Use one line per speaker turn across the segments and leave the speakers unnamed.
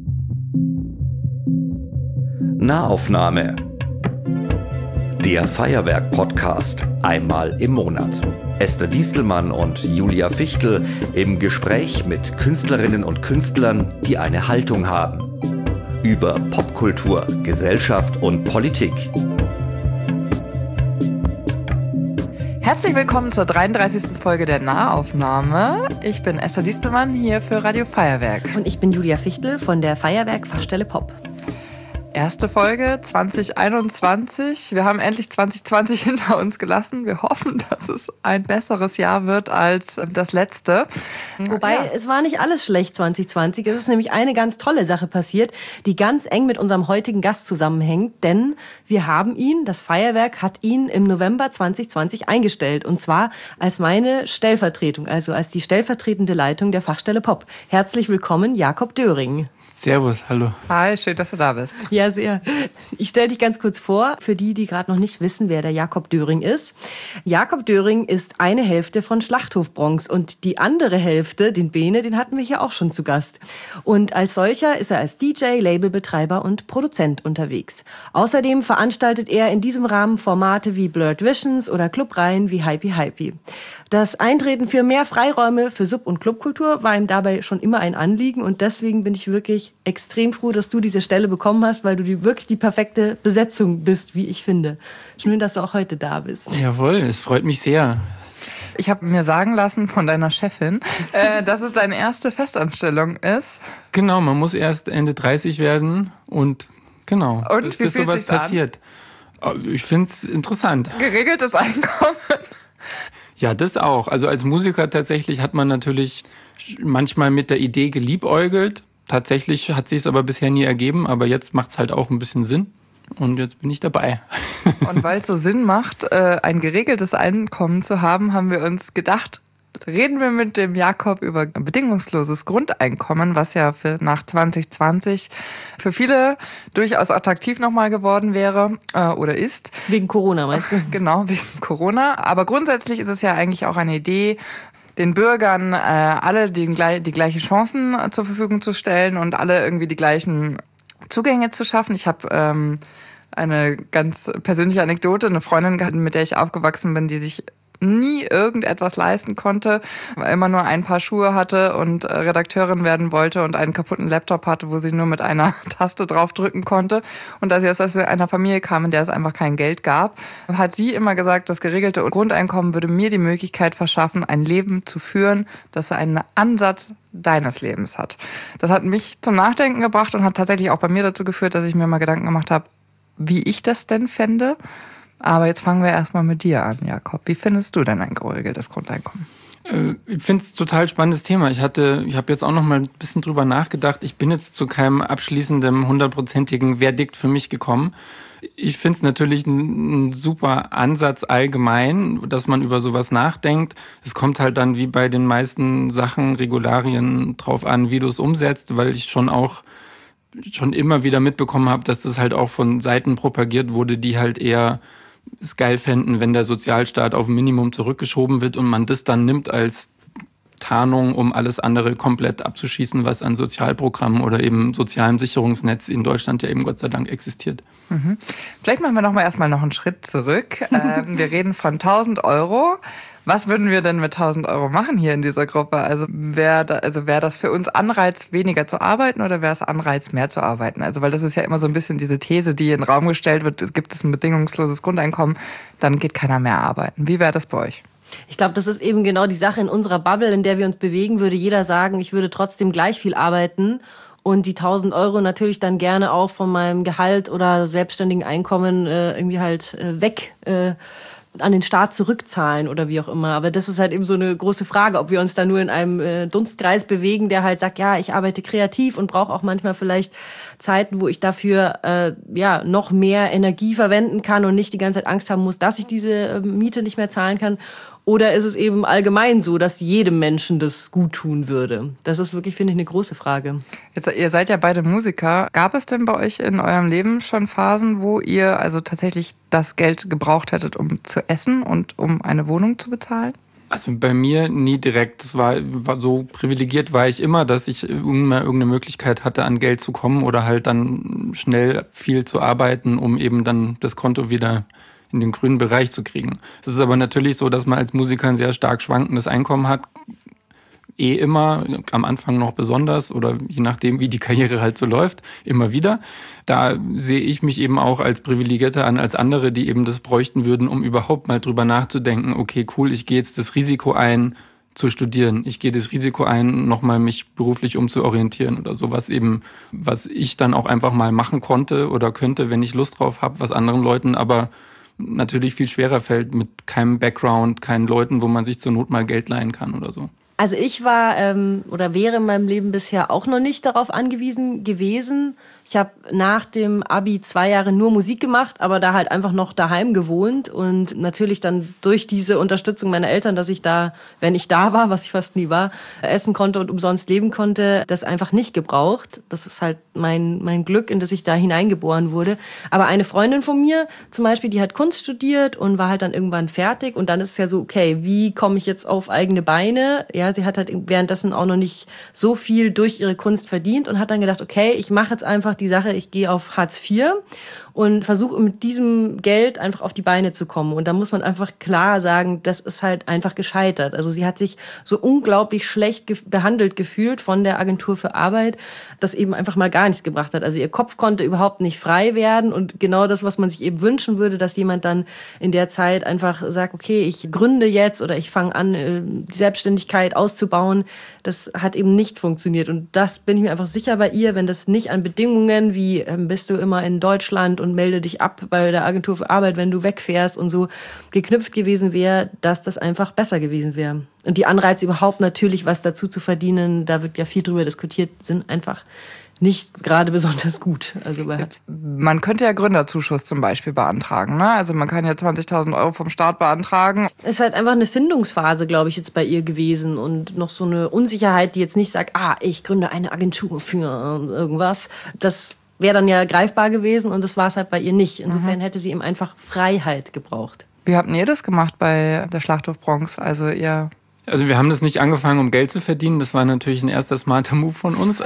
Nahaufnahme. Der Feuerwerk-Podcast einmal im Monat. Esther Diestelmann und Julia Fichtel im Gespräch mit Künstlerinnen und Künstlern, die eine Haltung haben. Über Popkultur, Gesellschaft und Politik.
Herzlich willkommen zur 33. Folge der Nahaufnahme. Ich bin Esther Diestelmann hier für Radio Feuerwerk.
Und ich bin Julia Fichtel von der Feuerwerk-Fachstelle Pop.
Erste Folge 2021. Wir haben endlich 2020 hinter uns gelassen. Wir hoffen, dass es ein besseres Jahr wird als das letzte.
Wobei, es war nicht alles schlecht 2020. Es ist nämlich eine ganz tolle Sache passiert, die ganz eng mit unserem heutigen Gast zusammenhängt. Denn wir haben ihn, das Feuerwerk hat ihn im November 2020 eingestellt. Und zwar als meine Stellvertretung, also als die stellvertretende Leitung der Fachstelle Pop. Herzlich willkommen, Jakob Döring.
Servus, hallo.
Hi, schön, dass du da bist.
Ja, sehr. Ich stelle dich ganz kurz vor, für die gerade noch nicht wissen, wer der Jakob Döring ist. Jakob Döring ist eine Hälfte von Schlachthof Bronx und die andere Hälfte, den Bene, den hatten wir hier auch schon zu Gast. Und als solcher ist er als DJ, Labelbetreiber und Produzent unterwegs. Außerdem veranstaltet er in diesem Rahmen Formate wie Blurred Visions oder Clubreihen wie Hypey Hypey. Das Eintreten für mehr Freiräume für Sub- und Clubkultur war ihm dabei schon immer ein Anliegen und deswegen bin ich wirklich extrem froh, dass du diese Stelle bekommen hast, weil du wirklich die perfekte Besetzung bist, wie ich finde. Schön, dass du auch heute da bist.
Jawohl, es freut mich sehr.
Ich habe mir sagen lassen von deiner Chefin, dass es deine erste Festanstellung ist.
Genau, man muss erst Ende 30 werden und genau,
und wie
bis sowas passiert. Ich finde es interessant.
Geregeltes Einkommen.
Ja, das auch. Also als Musiker tatsächlich hat man natürlich manchmal mit der Idee geliebäugelt. Tatsächlich hat sich es aber bisher nie ergeben, aber jetzt macht es halt auch ein bisschen Sinn und jetzt bin ich dabei.
Und weil es so Sinn macht, ein geregeltes Einkommen zu haben, haben wir uns gedacht, reden wir mit dem Jakob über ein bedingungsloses Grundeinkommen, was ja nach 2020 für viele durchaus attraktiv nochmal geworden wäre oder ist.
Wegen Corona, meinst du?
Genau, wegen Corona. Aber grundsätzlich ist es ja eigentlich auch eine Idee, den Bürgern alle die gleichen Chancen zur Verfügung zu stellen und alle irgendwie die gleichen Zugänge zu schaffen. Ich habe eine ganz persönliche Anekdote, eine Freundin gehabt, mit der ich aufgewachsen bin, die sich nie irgendetwas leisten konnte, immer nur ein paar Schuhe hatte und Redakteurin werden wollte und einen kaputten Laptop hatte, wo sie nur mit einer Taste draufdrücken konnte. Und da sie aus einer Familie kam, in der es einfach kein Geld gab, hat sie immer gesagt, das geregelte Grundeinkommen würde mir die Möglichkeit verschaffen, ein Leben zu führen, das einen Ansatz deines Lebens hat. Das hat mich zum Nachdenken gebracht und hat tatsächlich auch bei mir dazu geführt, dass ich mir mal Gedanken gemacht habe, wie ich das denn fände. Aber jetzt fangen wir erstmal mit dir an, Jakob. Wie findest du denn ein geregeltes Grundeinkommen?
Ich finde es ein total spannendes Thema. Ich habe jetzt auch noch mal ein bisschen drüber nachgedacht. Ich bin jetzt zu keinem abschließenden, 100%igen Verdikt für mich gekommen. Ich finde es natürlich ein super Ansatz allgemein, dass man über sowas nachdenkt. Es kommt halt dann wie bei den meisten Sachen, Regularien drauf an, wie du es umsetzt, weil ich schon immer wieder mitbekommen habe, dass das halt auch von Seiten propagiert wurde, die halt eher es geil fänden, wenn der Sozialstaat auf ein Minimum zurückgeschoben wird und man das dann nimmt als Tarnung, um alles andere komplett abzuschießen, was an Sozialprogrammen oder eben sozialem Sicherungsnetz in Deutschland ja eben Gott sei Dank existiert.
Mhm. Vielleicht machen wir erstmal noch einen Schritt zurück. Wir reden von 1.000 Euro. Was würden wir denn mit 1.000 Euro machen hier in dieser Gruppe? Also wäre das für uns Anreiz, weniger zu arbeiten oder wäre es Anreiz, mehr zu arbeiten? Also weil das ist ja immer so ein bisschen diese These, die in den Raum gestellt wird, gibt es ein bedingungsloses Grundeinkommen, dann geht keiner mehr arbeiten. Wie wäre das bei euch?
Ich glaube, das ist eben genau die Sache in unserer Bubble, in der wir uns bewegen, würde jeder sagen, ich würde trotzdem gleich viel arbeiten und die 1.000 Euro natürlich dann gerne auch von meinem Gehalt oder selbstständigen Einkommen irgendwie halt weg an den Staat zurückzahlen oder wie auch immer. Aber das ist halt eben so eine große Frage, ob wir uns da nur in einem Dunstkreis bewegen, der halt sagt, ja, ich arbeite kreativ und brauche auch manchmal vielleicht Zeiten, wo ich dafür noch mehr Energie verwenden kann und nicht die ganze Zeit Angst haben muss, dass ich diese Miete nicht mehr zahlen kann. Oder ist es eben allgemein so, dass jedem Menschen das gut tun würde? Das ist wirklich, finde ich, eine große Frage.
Jetzt, ihr seid ja beide Musiker. Gab es denn bei euch in eurem Leben schon Phasen, wo ihr also tatsächlich das Geld gebraucht hättet, um zu essen und um eine Wohnung zu bezahlen?
Also bei mir nie direkt. Es war so privilegiert war ich immer, dass ich immer irgendeine Möglichkeit hatte, an Geld zu kommen oder halt dann schnell viel zu arbeiten, um eben dann das Konto wieder in den grünen Bereich zu kriegen. Es ist aber natürlich so, dass man als Musiker ein sehr stark schwankendes Einkommen hat. Immer, am Anfang noch besonders oder je nachdem, wie die Karriere halt so läuft, immer wieder. Da sehe ich mich eben auch als Privilegierter an, als andere, die eben das bräuchten würden, um überhaupt mal drüber nachzudenken, okay, cool, ich gehe jetzt das Risiko ein, zu studieren. Ich gehe das Risiko ein, nochmal mich beruflich umzuorientieren oder sowas eben, was ich dann auch einfach mal machen konnte oder könnte, wenn ich Lust drauf habe, was anderen Leuten aber natürlich viel schwerer fällt mit keinem Background, keinen Leuten, wo man sich zur Not mal Geld leihen kann oder so.
Also ich war oder wäre in meinem Leben bisher auch noch nicht darauf angewiesen gewesen. Ich habe nach dem Abi 2 Jahre nur Musik gemacht, aber da halt einfach noch daheim gewohnt und natürlich dann durch diese Unterstützung meiner Eltern, dass ich da, wenn ich da war, was ich fast nie war, essen konnte und umsonst leben konnte, das einfach nicht gebraucht. Das ist halt mein Glück, in das ich da hineingeboren wurde. Aber eine Freundin von mir zum Beispiel, die hat Kunst studiert und war halt dann irgendwann fertig und dann ist es ja so, okay, wie komme ich jetzt auf eigene Beine? Ja, sie hat halt währenddessen auch noch nicht so viel durch ihre Kunst verdient und hat dann gedacht, okay, ich mache jetzt einfach die Sache, ich gehe auf Hartz IV und versuche mit diesem Geld einfach auf die Beine zu kommen. Und da muss man einfach klar sagen, das ist halt einfach gescheitert. Also sie hat sich so unglaublich schlecht behandelt gefühlt von der Agentur für Arbeit, dass eben einfach mal gar nichts gebracht hat. Also ihr Kopf konnte überhaupt nicht frei werden und genau das, was man sich eben wünschen würde, dass jemand dann in der Zeit einfach sagt, okay, ich gründe jetzt oder ich fange an, die Selbstständigkeit auszubauen, das hat eben nicht funktioniert. Und das bin ich mir einfach sicher bei ihr, wenn das nicht an Bedingungen wie bist du immer in Deutschland und melde dich ab bei der Agentur für Arbeit, wenn du wegfährst und so geknüpft gewesen wäre, dass das einfach besser gewesen wäre. Und die Anreize überhaupt natürlich was dazu zu verdienen, da wird ja viel drüber diskutiert, sind einfach nicht gerade besonders gut. Also
man könnte ja Gründerzuschuss zum Beispiel beantragen, ne? Also man kann ja 20.000 Euro vom Staat beantragen.
Es ist halt einfach eine Findungsphase, glaube ich, jetzt bei ihr gewesen und noch so eine Unsicherheit, die jetzt nicht sagt, ich gründe eine Agentur für irgendwas. Das wäre dann ja greifbar gewesen und das war es halt bei ihr nicht. Insofern hätte sie eben einfach Freiheit gebraucht.
Wie habt ihr das gemacht bei der Schlachthof Bronx? Also
wir haben das nicht angefangen, um Geld zu verdienen. Das war natürlich ein erster smarter Move von uns.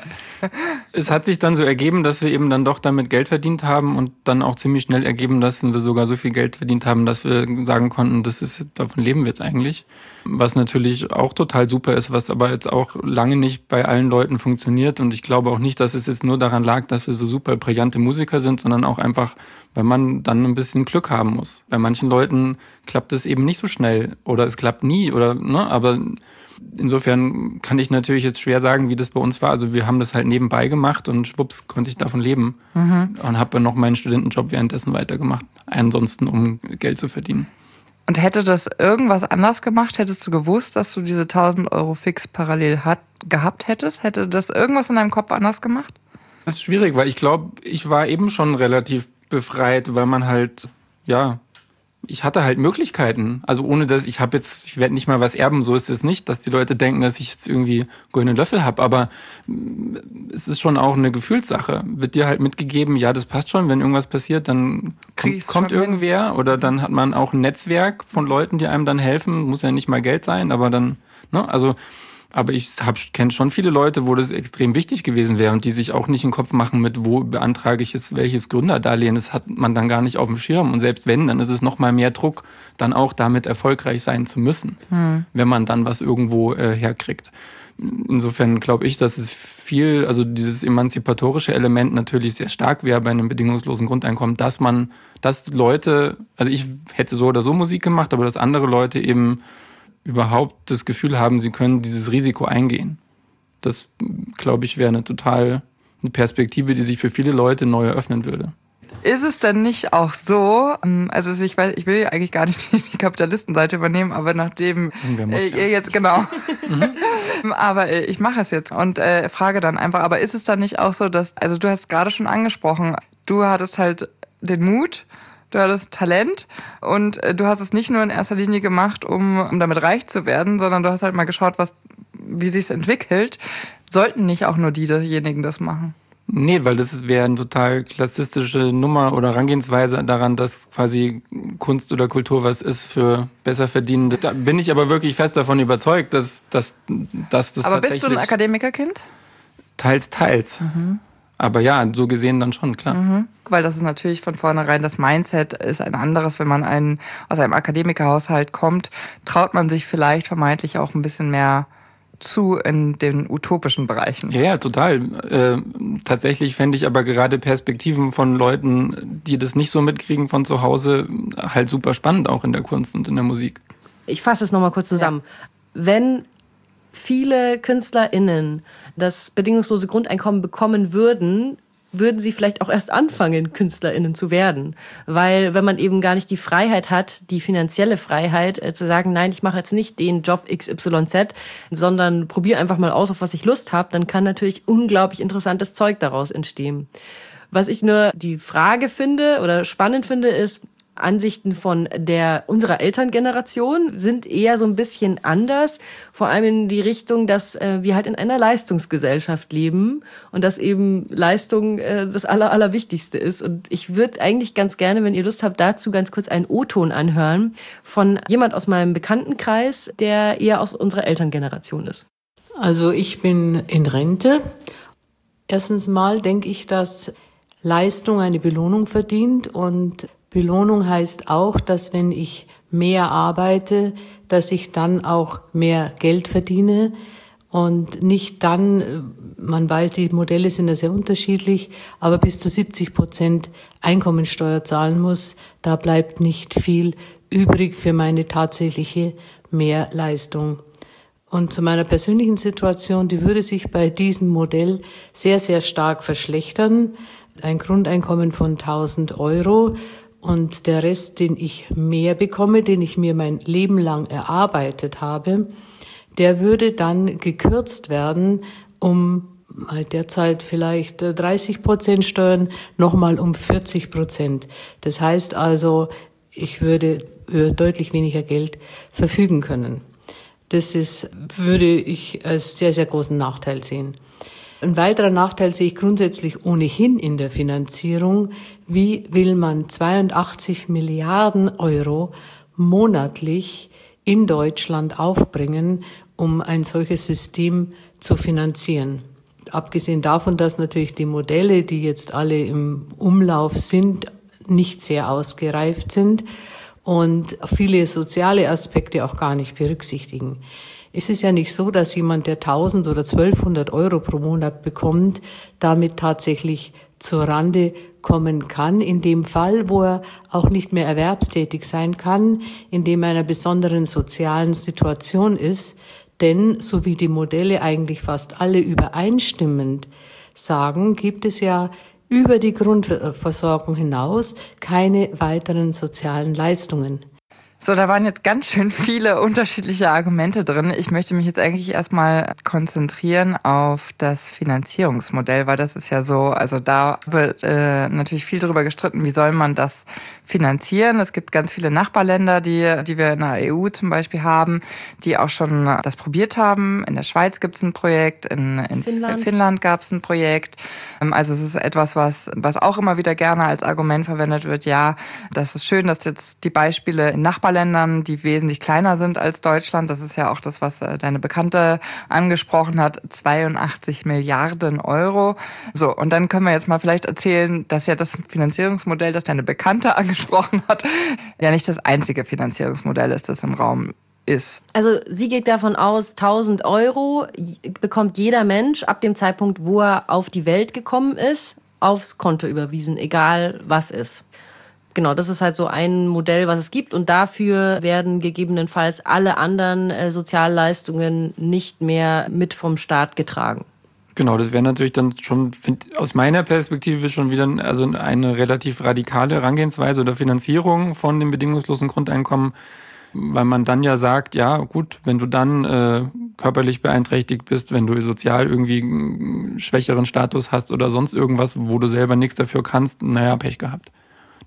Es hat sich dann so ergeben, dass wir eben dann doch damit Geld verdient haben und dann auch ziemlich schnell ergeben, dass wir sogar so viel Geld verdient haben, dass wir sagen konnten, davon leben wir jetzt eigentlich. Was natürlich auch total super ist, was aber jetzt auch lange nicht bei allen Leuten funktioniert. Und ich glaube auch nicht, dass es jetzt nur daran lag, dass wir so super brillante Musiker sind, sondern auch einfach, weil man dann ein bisschen Glück haben muss. Bei manchen Leuten klappt es eben nicht so schnell oder es klappt nie oder, ne, aber insofern kann ich natürlich jetzt schwer sagen, wie das bei uns war. Also wir haben das halt nebenbei gemacht und schwupps konnte ich davon leben. Und habe dann noch meinen Studentenjob währenddessen weitergemacht. Ansonsten, um Geld zu verdienen.
Und hätte das irgendwas anders gemacht? Hättest du gewusst, dass du diese 1.000 Euro fix parallel gehabt hättest? Hätte das irgendwas in deinem Kopf anders gemacht?
Das ist schwierig, weil ich glaube, ich war eben schon relativ befreit, weil man halt, ich hatte halt Möglichkeiten. Also ohne dass ich werde nicht mal was erben, so ist es nicht, dass die Leute denken, dass ich jetzt irgendwie goldene Löffel habe. Aber es ist schon auch eine Gefühlssache. Wird dir halt mitgegeben, ja, das passt schon, wenn irgendwas passiert, dann kommt irgendwer. Oder dann hat man auch ein Netzwerk von Leuten, die einem dann helfen. Muss ja nicht mal Geld sein, aber dann, ne, also. Aber ich kenne schon viele Leute, wo das extrem wichtig gewesen wäre und die sich auch nicht den Kopf machen mit, wo beantrage ich jetzt welches Gründerdarlehen. Das hat man dann gar nicht auf dem Schirm. Und selbst wenn, dann ist es noch mal mehr Druck, dann auch damit erfolgreich sein zu müssen, wenn man dann was irgendwo herkriegt. Insofern glaube ich, dass es also dieses emanzipatorische Element natürlich sehr stark wäre bei einem bedingungslosen Grundeinkommen, dass Leute, also ich hätte so oder so Musik gemacht, aber dass andere Leute eben überhaupt das Gefühl haben, sie können dieses Risiko eingehen. Das, glaube ich, wäre eine Perspektive, die sich für viele Leute neu eröffnen würde.
Ist es denn nicht auch so, also ich will ja eigentlich gar nicht die Kapitalistenseite übernehmen, aber nachdem ihr jetzt, genau, aber ich mache es jetzt und frage dann einfach, aber ist es dann nicht auch so, dass, also du hast gerade schon angesprochen, du hattest halt den Mut, du hattest Talent und du hast es nicht nur in erster Linie gemacht, um damit reich zu werden, sondern du hast halt mal geschaut, wie sich's entwickelt. Sollten nicht auch nur diejenigen das machen?
Nee, weil das wäre eine total klassistische Nummer oder Herangehensweise daran, dass quasi Kunst oder Kultur was ist für Besserverdienende. Da bin ich aber wirklich fest davon überzeugt, dass das tatsächlich...
Aber bist du ein Akademikerkind?
Teils. Aber ja, so gesehen dann schon, klar.
Weil das ist natürlich von vornherein, das Mindset ist ein anderes. Wenn man aus einem Akademikerhaushalt kommt, traut man sich vielleicht vermeintlich auch ein bisschen mehr zu in den utopischen Bereichen.
Ja, total. Tatsächlich fände ich aber gerade Perspektiven von Leuten, die das nicht so mitkriegen von zu Hause, halt super spannend, auch in der Kunst und in der Musik.
Ich fasse es nochmal kurz zusammen. Ja. Wenn viele KünstlerInnen das bedingungslose Grundeinkommen bekommen würden sie vielleicht auch erst anfangen, KünstlerInnen zu werden. Weil wenn man eben gar nicht die Freiheit hat, die finanzielle Freiheit, zu sagen, nein, ich mache jetzt nicht den Job XYZ, sondern probiere einfach mal aus, auf was ich Lust habe, dann kann natürlich unglaublich interessantes Zeug daraus entstehen. Was ich nur die Frage finde oder spannend finde, ist, Ansichten von unserer Elterngeneration sind eher so ein bisschen anders, vor allem in die Richtung, dass wir halt in einer Leistungsgesellschaft leben und dass eben Leistung das Allerwichtigste ist. Und ich würde eigentlich ganz gerne, wenn ihr Lust habt, dazu ganz kurz einen O-Ton anhören von jemand aus meinem Bekanntenkreis, der eher aus unserer Elterngeneration ist.
Also ich bin in Rente. Erstens mal denke ich, dass Leistung eine Belohnung verdient und Belohnung heißt auch, dass wenn ich mehr arbeite, dass ich dann auch mehr Geld verdiene und nicht dann, man weiß, die Modelle sind ja sehr unterschiedlich, aber bis zu 70% Einkommensteuer zahlen muss. Da bleibt nicht viel übrig für meine tatsächliche Mehrleistung. Und zu meiner persönlichen Situation, die würde sich bei diesem Modell sehr, sehr stark verschlechtern. Ein Grundeinkommen von 1.000 Euro. Und der Rest, den ich mehr bekomme, den ich mir mein Leben lang erarbeitet habe, der würde dann gekürzt werden um derzeit vielleicht 30% Steuern, nochmal um 40%. Das heißt also, ich würde über deutlich weniger Geld verfügen können. Würde ich als sehr, sehr großen Nachteil sehen. Ein weiterer Nachteil sehe ich grundsätzlich ohnehin in der Finanzierung. Wie will man 82 Milliarden Euro monatlich in Deutschland aufbringen, um ein solches System zu finanzieren? Abgesehen davon, dass natürlich die Modelle, die jetzt alle im Umlauf sind, nicht sehr ausgereift sind und viele soziale Aspekte auch gar nicht berücksichtigen. Es ist ja nicht so, dass jemand, der 1.000 oder 1.200 Euro pro Monat bekommt, damit tatsächlich zur Rande kommen kann. In dem Fall, wo er auch nicht mehr erwerbstätig sein kann, in dem er in einer besonderen sozialen Situation ist. Denn, so wie die Modelle eigentlich fast alle übereinstimmend sagen, gibt es ja über die Grundversorgung hinaus keine weiteren sozialen Leistungen.
So, da waren jetzt ganz schön viele unterschiedliche Argumente drin. Ich möchte mich jetzt eigentlich erstmal konzentrieren auf das Finanzierungsmodell, weil das ist ja so, also da wird natürlich viel drüber gestritten, wie soll man das finanzieren. Es gibt ganz viele Nachbarländer, die wir in der EU zum Beispiel haben, die auch schon das probiert haben. In der Schweiz gibt es ein Projekt, in Finnland gab es ein Projekt. Also es ist etwas, was auch immer wieder gerne als Argument verwendet wird. Ja, das ist schön, dass jetzt die Beispiele in Nachbarländern, die wesentlich kleiner sind als Deutschland. Das ist ja auch das, was deine Bekannte angesprochen hat. 82 Milliarden Euro. So, und dann können wir jetzt mal vielleicht erzählen, dass ja das Finanzierungsmodell, das deine Bekannte angesprochen hat, ja nicht das einzige Finanzierungsmodell ist, das im Raum ist.
Also sie geht davon aus, 1.000 Euro bekommt jeder Mensch ab dem Zeitpunkt, wo er auf die Welt gekommen ist, aufs Konto überwiesen, egal was ist. Genau, das ist halt so ein Modell, was es gibt. Und dafür werden gegebenenfalls alle anderen Sozialleistungen nicht mehr mit vom Staat getragen.
Genau, das wäre natürlich dann schon, aus meiner Perspektive schon wieder eine relativ radikale Herangehensweise oder Finanzierung von dem bedingungslosen Grundeinkommen, weil man dann ja sagt, ja gut, wenn du dann körperlich beeinträchtigt bist, wenn du sozial irgendwie einen schwächeren Status hast oder sonst irgendwas, wo du selber nichts dafür kannst, naja, Pech gehabt.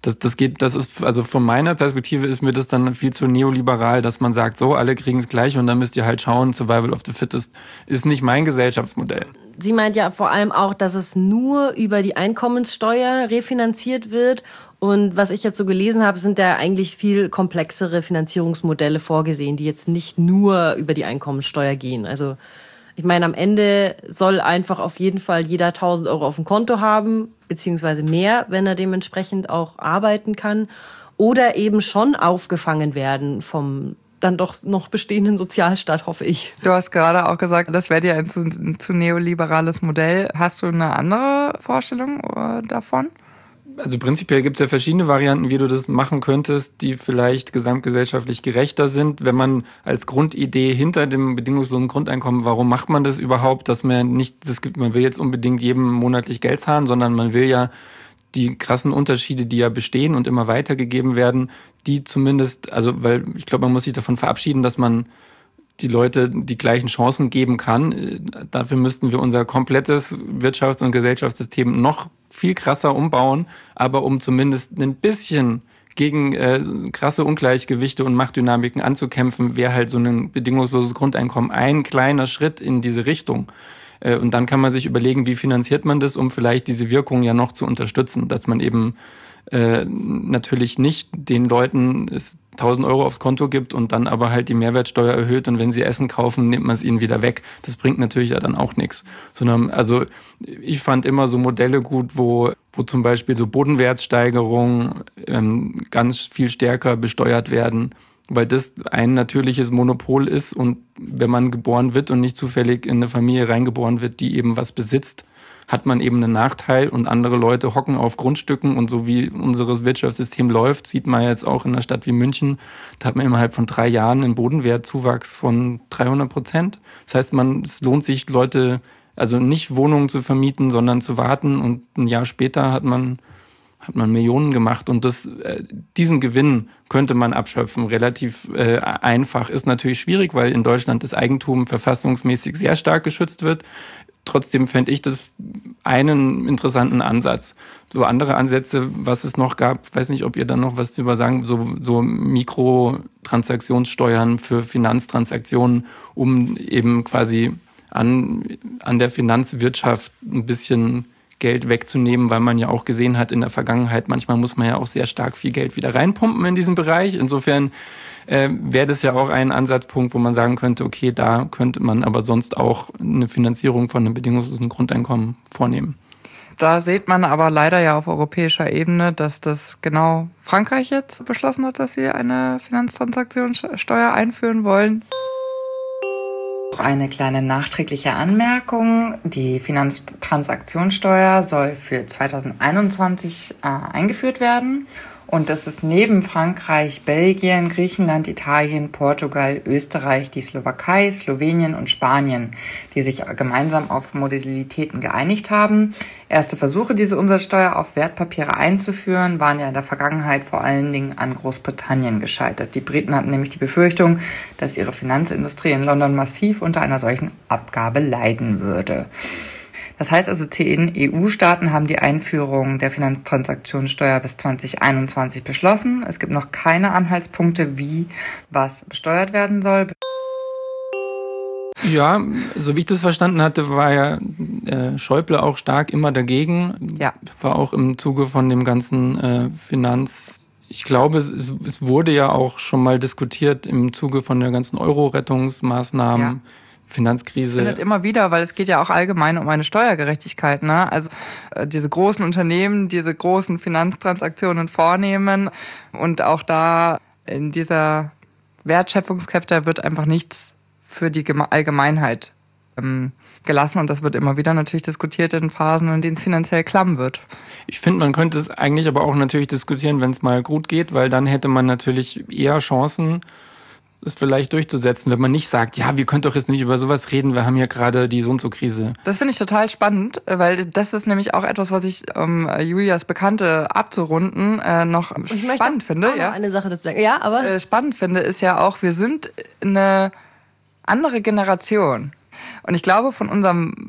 Also von meiner Perspektive ist mir das dann viel zu neoliberal, dass man sagt, so, alle kriegen es gleich und dann müsst ihr halt schauen, Survival of the Fittest ist nicht mein Gesellschaftsmodell.
Sie meint ja vor allem auch, dass es nur über die Einkommenssteuer refinanziert wird. Und was ich jetzt so gelesen habe, sind da eigentlich viel komplexere Finanzierungsmodelle vorgesehen, die jetzt nicht nur über die Einkommenssteuer gehen. Also ich meine, am Ende soll einfach auf jeden Fall jeder 1.000 Euro auf dem Konto haben, beziehungsweise mehr, wenn er dementsprechend auch arbeiten kann. Oder eben schon aufgefangen werden vom dann doch noch bestehenden Sozialstaat, hoffe ich.
Du hast gerade auch gesagt, das wäre dir ein zu neoliberales Modell. Hast du eine andere Vorstellung davon?
Also prinzipiell gibt es ja verschiedene Varianten, wie du das machen könntest, die vielleicht gesamtgesellschaftlich gerechter sind. Wenn man als Grundidee hinter dem bedingungslosen Grundeinkommen, warum macht man das überhaupt, dass man man will jetzt unbedingt jedem monatlich Geld zahlen, sondern man will ja die krassen Unterschiede, die ja bestehen und immer weitergegeben werden, die zumindest, also weil ich glaube, man muss sich davon verabschieden, dass man die Leute die gleichen Chancen geben kann. Dafür müssten wir unser komplettes Wirtschafts- und Gesellschaftssystem noch viel krasser umbauen. Aber um zumindest ein bisschen gegen krasse Ungleichgewichte und Machtdynamiken anzukämpfen, wäre halt so ein bedingungsloses Grundeinkommen ein kleiner Schritt in diese Richtung. Und dann kann man sich überlegen, wie finanziert man das, um vielleicht diese Wirkung ja noch zu unterstützen, dass man eben natürlich nicht den Leuten 1.000 Euro aufs Konto gibt und dann aber halt die Mehrwertsteuer erhöht und wenn sie Essen kaufen, nimmt man es ihnen wieder weg. Das bringt natürlich ja dann auch nichts. Sondern, also ich fand immer so Modelle gut, wo zum Beispiel so Bodenwertsteigerungen ganz viel stärker besteuert werden, weil das ein natürliches Monopol ist und wenn man geboren wird und nicht zufällig in eine Familie reingeboren wird, die eben was besitzt, hat man eben einen Nachteil und andere Leute hocken auf Grundstücken und so wie unser Wirtschaftssystem läuft, sieht man jetzt auch in einer Stadt wie München, da hat man innerhalb von 3 Jahren einen Bodenwertzuwachs von 300%. Das heißt, es lohnt sich Leute, also nicht Wohnungen zu vermieten, sondern zu warten und ein Jahr später hat man Millionen gemacht und diesen Gewinn könnte man abschöpfen. Relativ einfach. Ist natürlich schwierig, weil in Deutschland das Eigentum verfassungsmäßig sehr stark geschützt wird. Trotzdem fände ich das einen interessanten Ansatz. So andere Ansätze, was es noch gab, weiß nicht, ob ihr da noch was drüber sagen, so Mikrotransaktionssteuern für Finanztransaktionen, um eben quasi an der Finanzwirtschaft ein bisschen Geld wegzunehmen, weil man ja auch gesehen hat in der Vergangenheit, manchmal muss man ja auch sehr stark viel Geld wieder reinpumpen in diesen Bereich. Insofern wäre das ja auch ein Ansatzpunkt, wo man sagen könnte, okay, da könnte man aber sonst auch eine Finanzierung von einem bedingungslosen Grundeinkommen vornehmen.
Da sieht man aber leider ja auf europäischer Ebene, dass das genau Frankreich jetzt beschlossen hat, dass sie eine Finanztransaktionssteuer einführen wollen. Eine kleine nachträgliche Anmerkung. Die Finanztransaktionssteuer soll für 2021 eingeführt werden. Und das ist neben Frankreich, Belgien, Griechenland, Italien, Portugal, Österreich, die Slowakei, Slowenien und Spanien, die sich gemeinsam auf Modalitäten geeinigt haben. Erste Versuche, diese Umsatzsteuer auf Wertpapiere einzuführen, waren ja in der Vergangenheit vor allen Dingen an Großbritannien gescheitert. Die Briten hatten nämlich die Befürchtung, dass ihre Finanzindustrie in London massiv unter einer solchen Abgabe leiden würde. Das heißt also, 10 EU-Staaten haben die Einführung der Finanztransaktionssteuer bis 2021 beschlossen. Es gibt noch keine Anhaltspunkte, wie was besteuert werden soll.
Ja, so wie ich das verstanden hatte, war ja Schäuble auch stark immer dagegen.
Ja. War
auch im Zuge von dem ganzen Ich glaube, es wurde ja auch schon mal diskutiert im Zuge von der ganzen Euro-Rettungsmaßnahmen. Ja. Finanzkrise.
Findet immer wieder, weil es geht ja auch allgemein um eine Steuergerechtigkeit, ne? Also diese großen Unternehmen, diese großen Finanztransaktionen vornehmen und auch da in dieser Wertschöpfungskette wird einfach nichts für die Allgemeinheit gelassen und das wird immer wieder natürlich diskutiert in Phasen, in denen es finanziell klamm wird.
Ich finde, man könnte es eigentlich aber auch natürlich diskutieren, wenn es mal gut geht, weil dann hätte man natürlich eher Chancen, es vielleicht durchzusetzen, wenn man nicht sagt, ja, wir können doch jetzt nicht über sowas reden, wir haben ja gerade die So-und-so-Krise.
Das finde ich total spannend, weil das ist nämlich auch etwas, was ich, Julias Bekannte abzurunden, noch spannend finde.
Ich möchte eine Sache dazu sagen. Ja, aber
spannend finde, ist ja auch, wir sind eine andere Generation. Und ich glaube, von unserem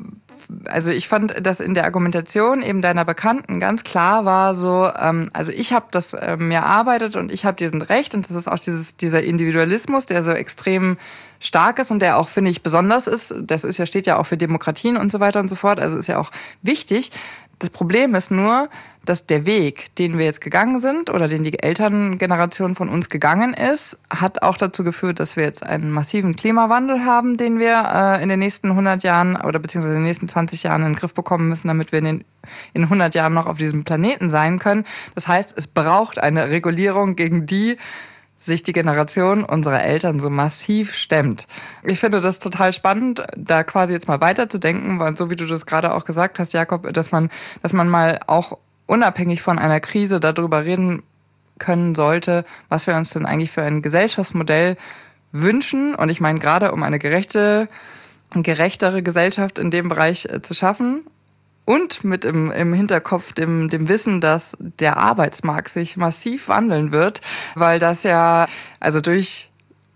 also ich fand, dass in der Argumentation eben deiner Bekannten ganz klar war so, also ich habe das mir erarbeitet und ich habe diesen Recht und das ist auch dieser Individualismus, der so extrem stark ist und der auch, finde ich, besonders ist. Das ist ja, steht ja auch für Demokratien und so weiter und so fort, also ist ja auch wichtig. Das Problem ist nur, dass der Weg, den wir jetzt gegangen sind oder den die Elterngeneration von uns gegangen ist, hat auch dazu geführt, dass wir jetzt einen massiven Klimawandel haben, den wir in den nächsten 100 Jahren oder beziehungsweise in den nächsten 20 Jahren in den Griff bekommen müssen, damit wir in 100 Jahren noch auf diesem Planeten sein können. Das heißt, es braucht eine Regulierung, gegen die sich die Generation unserer Eltern so massiv stemmt. Ich finde das total spannend, da quasi jetzt mal weiterzudenken, weil so wie du das gerade auch gesagt hast, Jakob, dass man mal auch unabhängig von einer Krise darüber reden können sollte, was wir uns denn eigentlich für ein Gesellschaftsmodell wünschen. Und ich meine, gerade um eine gerechtere Gesellschaft in dem Bereich zu schaffen, und mit im Hinterkopf dem Wissen, dass der Arbeitsmarkt sich massiv wandeln wird, weil das ja, dieses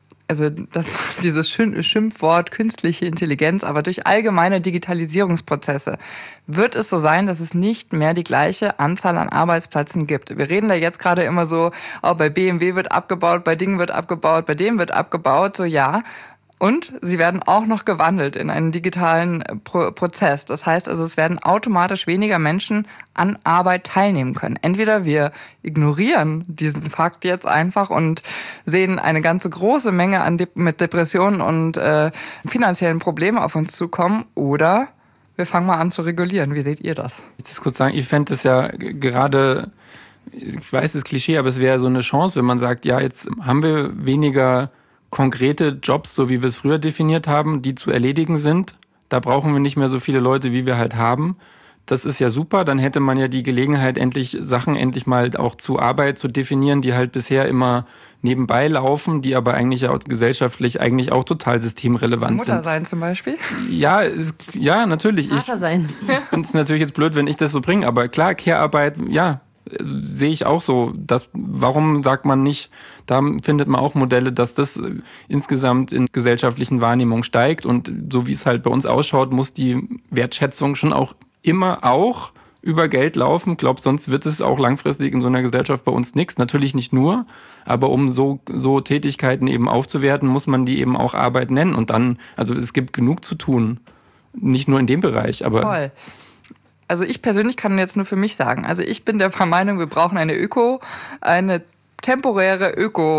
Schimpfwort künstliche Intelligenz, aber durch allgemeine Digitalisierungsprozesse wird es so sein, dass es nicht mehr die gleiche Anzahl an Arbeitsplätzen gibt. Wir reden da jetzt gerade immer so, bei BMW wird abgebaut, bei Dingen wird abgebaut, bei dem wird abgebaut, so ja. Und sie werden auch noch gewandelt in einen digitalen Prozess. Das heißt also, es werden automatisch weniger Menschen an Arbeit teilnehmen können. Entweder wir ignorieren diesen Fakt jetzt einfach und sehen eine ganze große Menge mit Depressionen und finanziellen Problemen auf uns zukommen, oder wir fangen mal an zu regulieren. Wie seht ihr das?
Ich will das kurz sagen, ich fände es ja gerade, ich weiß, es ist Klischee, aber es wäre so eine Chance, wenn man sagt, ja, jetzt haben wir weniger konkrete Jobs, so wie wir es früher definiert haben, die zu erledigen sind. Da brauchen wir nicht mehr so viele Leute, wie wir halt haben. Das ist ja super, dann hätte man ja die Gelegenheit, endlich mal auch zu Arbeit zu definieren, die halt bisher immer nebenbei laufen, die aber eigentlich ja gesellschaftlich eigentlich auch total systemrelevant sind.
Mutter sein zum Beispiel?
Ja, natürlich.
Vater sein.
Und es ist natürlich jetzt blöd, wenn ich das so bringe, aber klar, Care-Arbeit, ja, sehe ich auch so. Warum sagt man nicht, da findet man auch Modelle, dass das insgesamt in gesellschaftlichen Wahrnehmung steigt, und so wie es halt bei uns ausschaut, muss die Wertschätzung schon auch immer auch über Geld laufen. Ich glaube, sonst wird es auch langfristig in so einer Gesellschaft bei uns nichts. Natürlich nicht nur, aber um so Tätigkeiten eben aufzuwerten, muss man die eben auch Arbeit nennen. Und dann, also es gibt genug zu tun. Nicht nur in dem Bereich, aber...
Voll. Also ich persönlich kann jetzt nur für mich sagen, also ich bin der Meinung, wir brauchen eine temporäre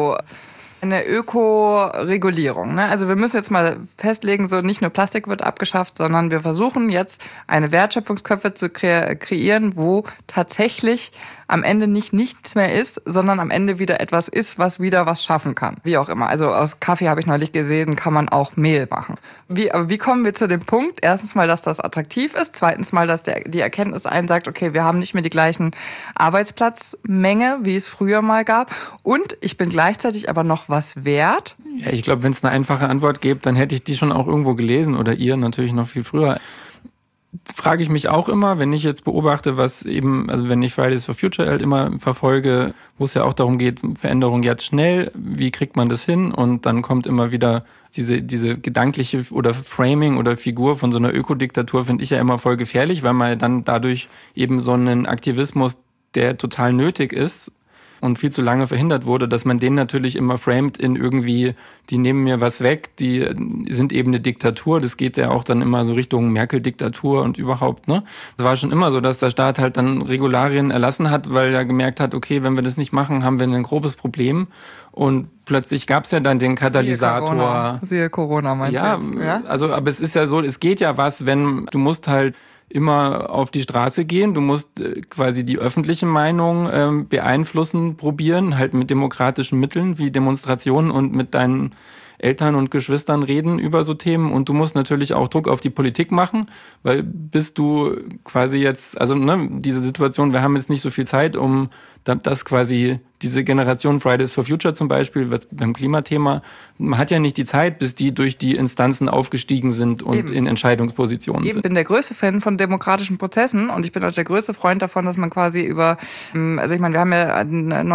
Ökoregulierung. Ne? Also wir müssen jetzt mal festlegen, so nicht nur Plastik wird abgeschafft, sondern wir versuchen jetzt eine Wertschöpfungskette zu kreieren, wo tatsächlich am Ende nicht nichts mehr ist, sondern am Ende wieder etwas ist, was wieder was schaffen kann. Wie auch immer. Also aus Kaffee, habe ich neulich gesehen, kann man auch Mehl machen. Aber wie kommen wir zu dem Punkt? Erstens mal, dass das attraktiv ist. Zweitens mal, dass die Erkenntnis sagt, okay, wir haben nicht mehr die gleichen Arbeitsplatzmenge, wie es früher mal gab. Und ich bin gleichzeitig aber noch was wert.
Ja, ich glaube, wenn es eine einfache Antwort gibt, dann hätte ich die schon auch irgendwo gelesen, oder ihr natürlich noch viel früher. Frage ich mich auch immer, wenn ich jetzt beobachte, was eben, also wenn ich Fridays for Future halt immer verfolge, wo es ja auch darum geht, Veränderung jetzt schnell, wie kriegt man das hin? Und dann kommt immer wieder diese gedankliche oder Framing oder Figur von so einer Ökodiktatur, finde ich ja immer voll gefährlich, weil man dann dadurch eben so einen Aktivismus, der total nötig ist und viel zu lange verhindert wurde, dass man den natürlich immer framet in irgendwie, die nehmen mir was weg, die sind eben eine Diktatur. Das geht ja auch dann immer so Richtung Merkel-Diktatur und überhaupt, ne? Es war schon immer so, dass der Staat halt dann Regularien erlassen hat, weil er gemerkt hat, okay, wenn wir das nicht machen, haben wir ein grobes Problem. Und plötzlich gab es ja dann den Katalysator.
Siehe Corona meinst
ja,
du jetzt? Ja,
also, aber es ist ja so, es geht ja was, wenn du musst halt immer auf die Straße gehen, du musst quasi die öffentliche Meinung beeinflussen, probieren, halt mit demokratischen Mitteln wie Demonstrationen und mit deinen Eltern und Geschwistern reden über so Themen, und du musst natürlich auch Druck auf die Politik machen, weil bist du quasi jetzt, also diese Situation, wir haben jetzt nicht so viel Zeit, um das quasi, diese Generation Fridays for Future zum Beispiel, beim Klimathema, man hat ja nicht die Zeit, bis die durch die Instanzen aufgestiegen sind und in Entscheidungspositionen sind.
Ich bin der größte Fan von demokratischen Prozessen, und ich bin auch der größte Freund davon, dass man quasi also ich meine, wir haben ja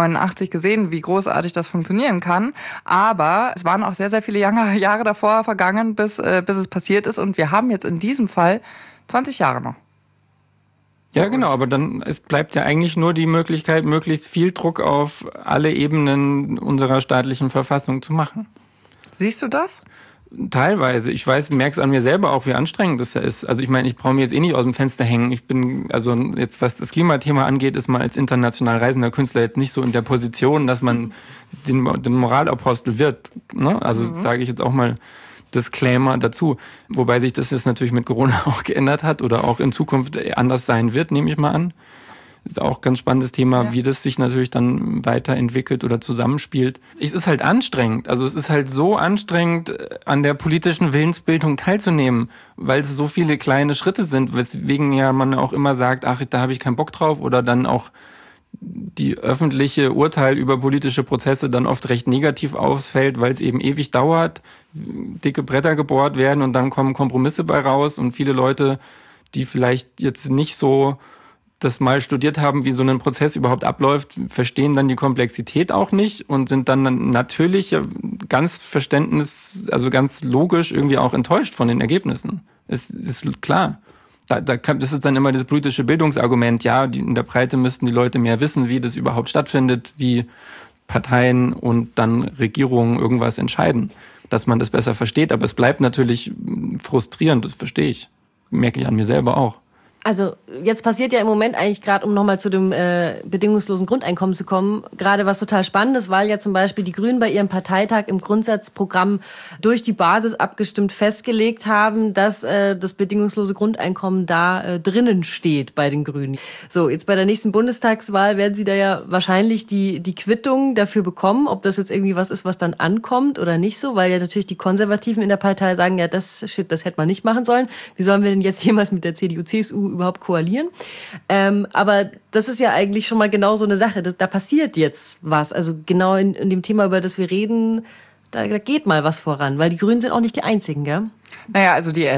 89 gesehen, wie großartig das funktionieren kann, aber es waren auch sehr, sehr viele Jahre davor vergangen, bis es passiert ist, und wir haben jetzt in diesem Fall 20 Jahre noch.
Ja, genau, aber dann, es bleibt ja eigentlich nur die Möglichkeit, möglichst viel Druck auf alle Ebenen unserer staatlichen Verfassung zu machen.
Siehst du das?
Teilweise. Ich merke es an mir selber auch, wie anstrengend das ja ist. Also ich meine, ich brauche mir jetzt eh nicht aus dem Fenster hängen. Ich bin, also jetzt was das Klimathema angeht, ist man als international reisender Künstler jetzt nicht so in der Position, dass man den Moralapostel wird. Ne? Also sage ich jetzt auch mal Disclaimer dazu. Wobei sich das jetzt natürlich mit Corona auch geändert hat oder auch in Zukunft anders sein wird, nehme ich mal an. Ist auch ein ganz spannendes Thema, wie das sich natürlich dann weiterentwickelt oder zusammenspielt. Es ist halt anstrengend. Also es ist halt so anstrengend, an der politischen Willensbildung teilzunehmen, weil es so viele kleine Schritte sind, weswegen ja man auch immer sagt, ach, da habe ich keinen Bock drauf, oder dann auch die öffentliche Urteil über politische Prozesse dann oft recht negativ ausfällt, weil es eben ewig dauert, dicke Bretter gebohrt werden und dann kommen Kompromisse bei raus und viele Leute, die vielleicht jetzt nicht so das mal studiert haben, wie so ein Prozess überhaupt abläuft, verstehen dann die Komplexität auch nicht und sind dann natürlich ganz ganz logisch irgendwie auch enttäuscht von den Ergebnissen. Es ist klar. Das ist dann immer das politische Bildungsargument. Ja, in der Breite müssten die Leute mehr wissen, wie das überhaupt stattfindet, wie Parteien und dann Regierungen irgendwas entscheiden, dass man das besser versteht. Aber es bleibt natürlich frustrierend, das verstehe ich. Merke ich an mir selber auch.
Also jetzt passiert ja im Moment eigentlich gerade, um nochmal zu dem bedingungslosen Grundeinkommen zu kommen, gerade was total Spannendes, weil ja zum Beispiel die Grünen bei ihrem Parteitag im Grundsatzprogramm durch die Basis abgestimmt festgelegt haben, dass das bedingungslose Grundeinkommen da drinnen steht bei den Grünen. So, jetzt bei der nächsten Bundestagswahl werden sie da ja wahrscheinlich die Quittung dafür bekommen, ob das jetzt irgendwie was ist, was dann ankommt oder nicht so, weil ja natürlich die Konservativen in der Partei sagen, ja, das hätte man nicht machen sollen. Wie sollen wir denn jetzt jemals mit der CDU, CSU überhaupt koalieren? Aber das ist ja eigentlich schon mal genau so eine Sache. Da passiert jetzt was. Also genau in dem Thema, über das wir reden, da geht mal was voran. Weil die Grünen sind auch nicht die einzigen, gell?
Naja, also die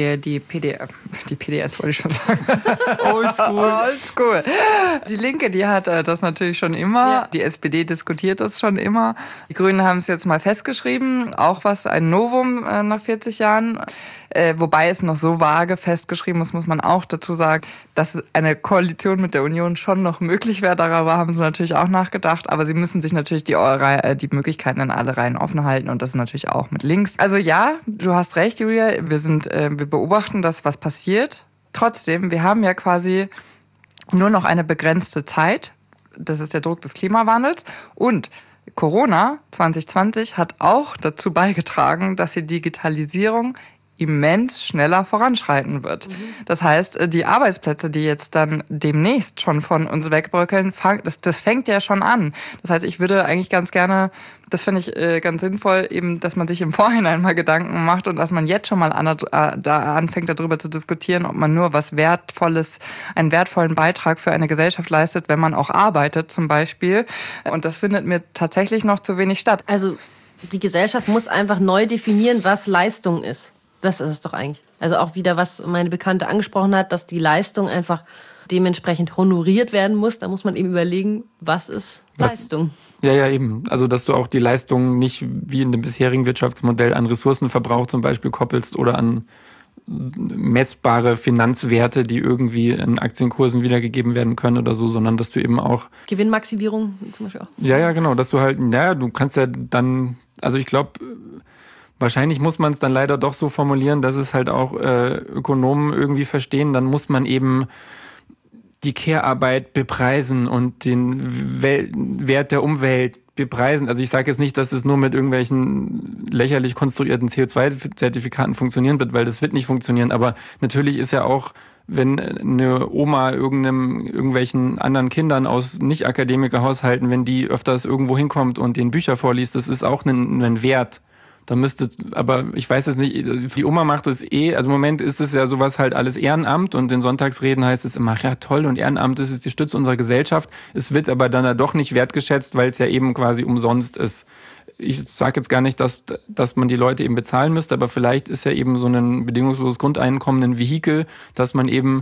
PDS wollte ich schon sagen. Oldschool. Die Linke, die hat das natürlich schon immer. Ja. Die SPD diskutiert das schon immer. Die Grünen haben es jetzt mal festgeschrieben. Auch ein Novum nach 40 Jahren. Wobei es noch so vage festgeschrieben ist, muss man auch dazu sagen, dass eine Koalition mit der Union schon noch möglich wäre. Darüber haben sie natürlich auch nachgedacht. Aber sie müssen sich natürlich die Möglichkeiten in alle Reihen offen halten. Und das ist natürlich auch mit links. Also ja, du hast recht, Julia. Wir beobachten das, was passiert. Trotzdem, wir haben ja quasi nur noch eine begrenzte Zeit. Das ist der Druck des Klimawandels. Und Corona 2020 hat auch dazu beigetragen, dass die Digitalisierung immens schneller voranschreiten wird. Das heißt, die Arbeitsplätze, die jetzt dann demnächst schon von uns wegbröckeln, das fängt ja schon an. Das heißt, ich würde eigentlich ganz gerne, das finde ich ganz sinnvoll, eben, dass man sich im Vorhinein mal Gedanken macht und dass man jetzt schon mal anfängt, darüber zu diskutieren, ob man nur einen wertvollen Beitrag für eine Gesellschaft leistet, wenn man auch arbeitet zum Beispiel. Und das findet mir tatsächlich noch zu wenig statt.
Also die Gesellschaft muss einfach neu definieren, was Leistung ist. Das ist es doch eigentlich. Also auch wieder, was meine Bekannte angesprochen hat, dass die Leistung einfach dementsprechend honoriert werden muss. Da muss man eben überlegen, was ist Leistung.
Ja, eben. Also, dass du auch die Leistung nicht wie in dem bisherigen Wirtschaftsmodell an Ressourcenverbrauch zum Beispiel koppelst oder an messbare Finanzwerte, die irgendwie in Aktienkursen wiedergegeben werden können oder so, sondern dass du eben auch...
Gewinnmaximierung zum Beispiel auch.
Ja, genau. Dass du halt, du kannst ja dann... Also ich glaube... Wahrscheinlich muss man es dann leider doch so formulieren, dass es halt auch Ökonomen irgendwie verstehen. Dann muss man eben die Care-Arbeit bepreisen und den Wert der Umwelt bepreisen. Also ich sage jetzt nicht, dass es nur mit irgendwelchen lächerlich konstruierten CO2-Zertifikaten funktionieren wird, weil das wird nicht funktionieren. Aber natürlich ist ja auch, wenn eine Oma irgendwelchen anderen Kindern aus Nicht-Akademiker-Haushalten, wenn die öfters irgendwo hinkommt und den Bücher vorliest, das ist auch ein Wert. Aber ich weiß es nicht, die Oma macht es also im Moment ist es ja sowas halt alles Ehrenamt und in Sonntagsreden heißt es immer, ja toll und Ehrenamt, das ist die Stütze unserer Gesellschaft. Es wird aber dann doch nicht wertgeschätzt, weil es ja eben quasi umsonst ist. Ich sage jetzt gar nicht, dass man die Leute eben bezahlen müsste, aber vielleicht ist ja eben so ein bedingungsloses Grundeinkommen ein Vehikel, dass man eben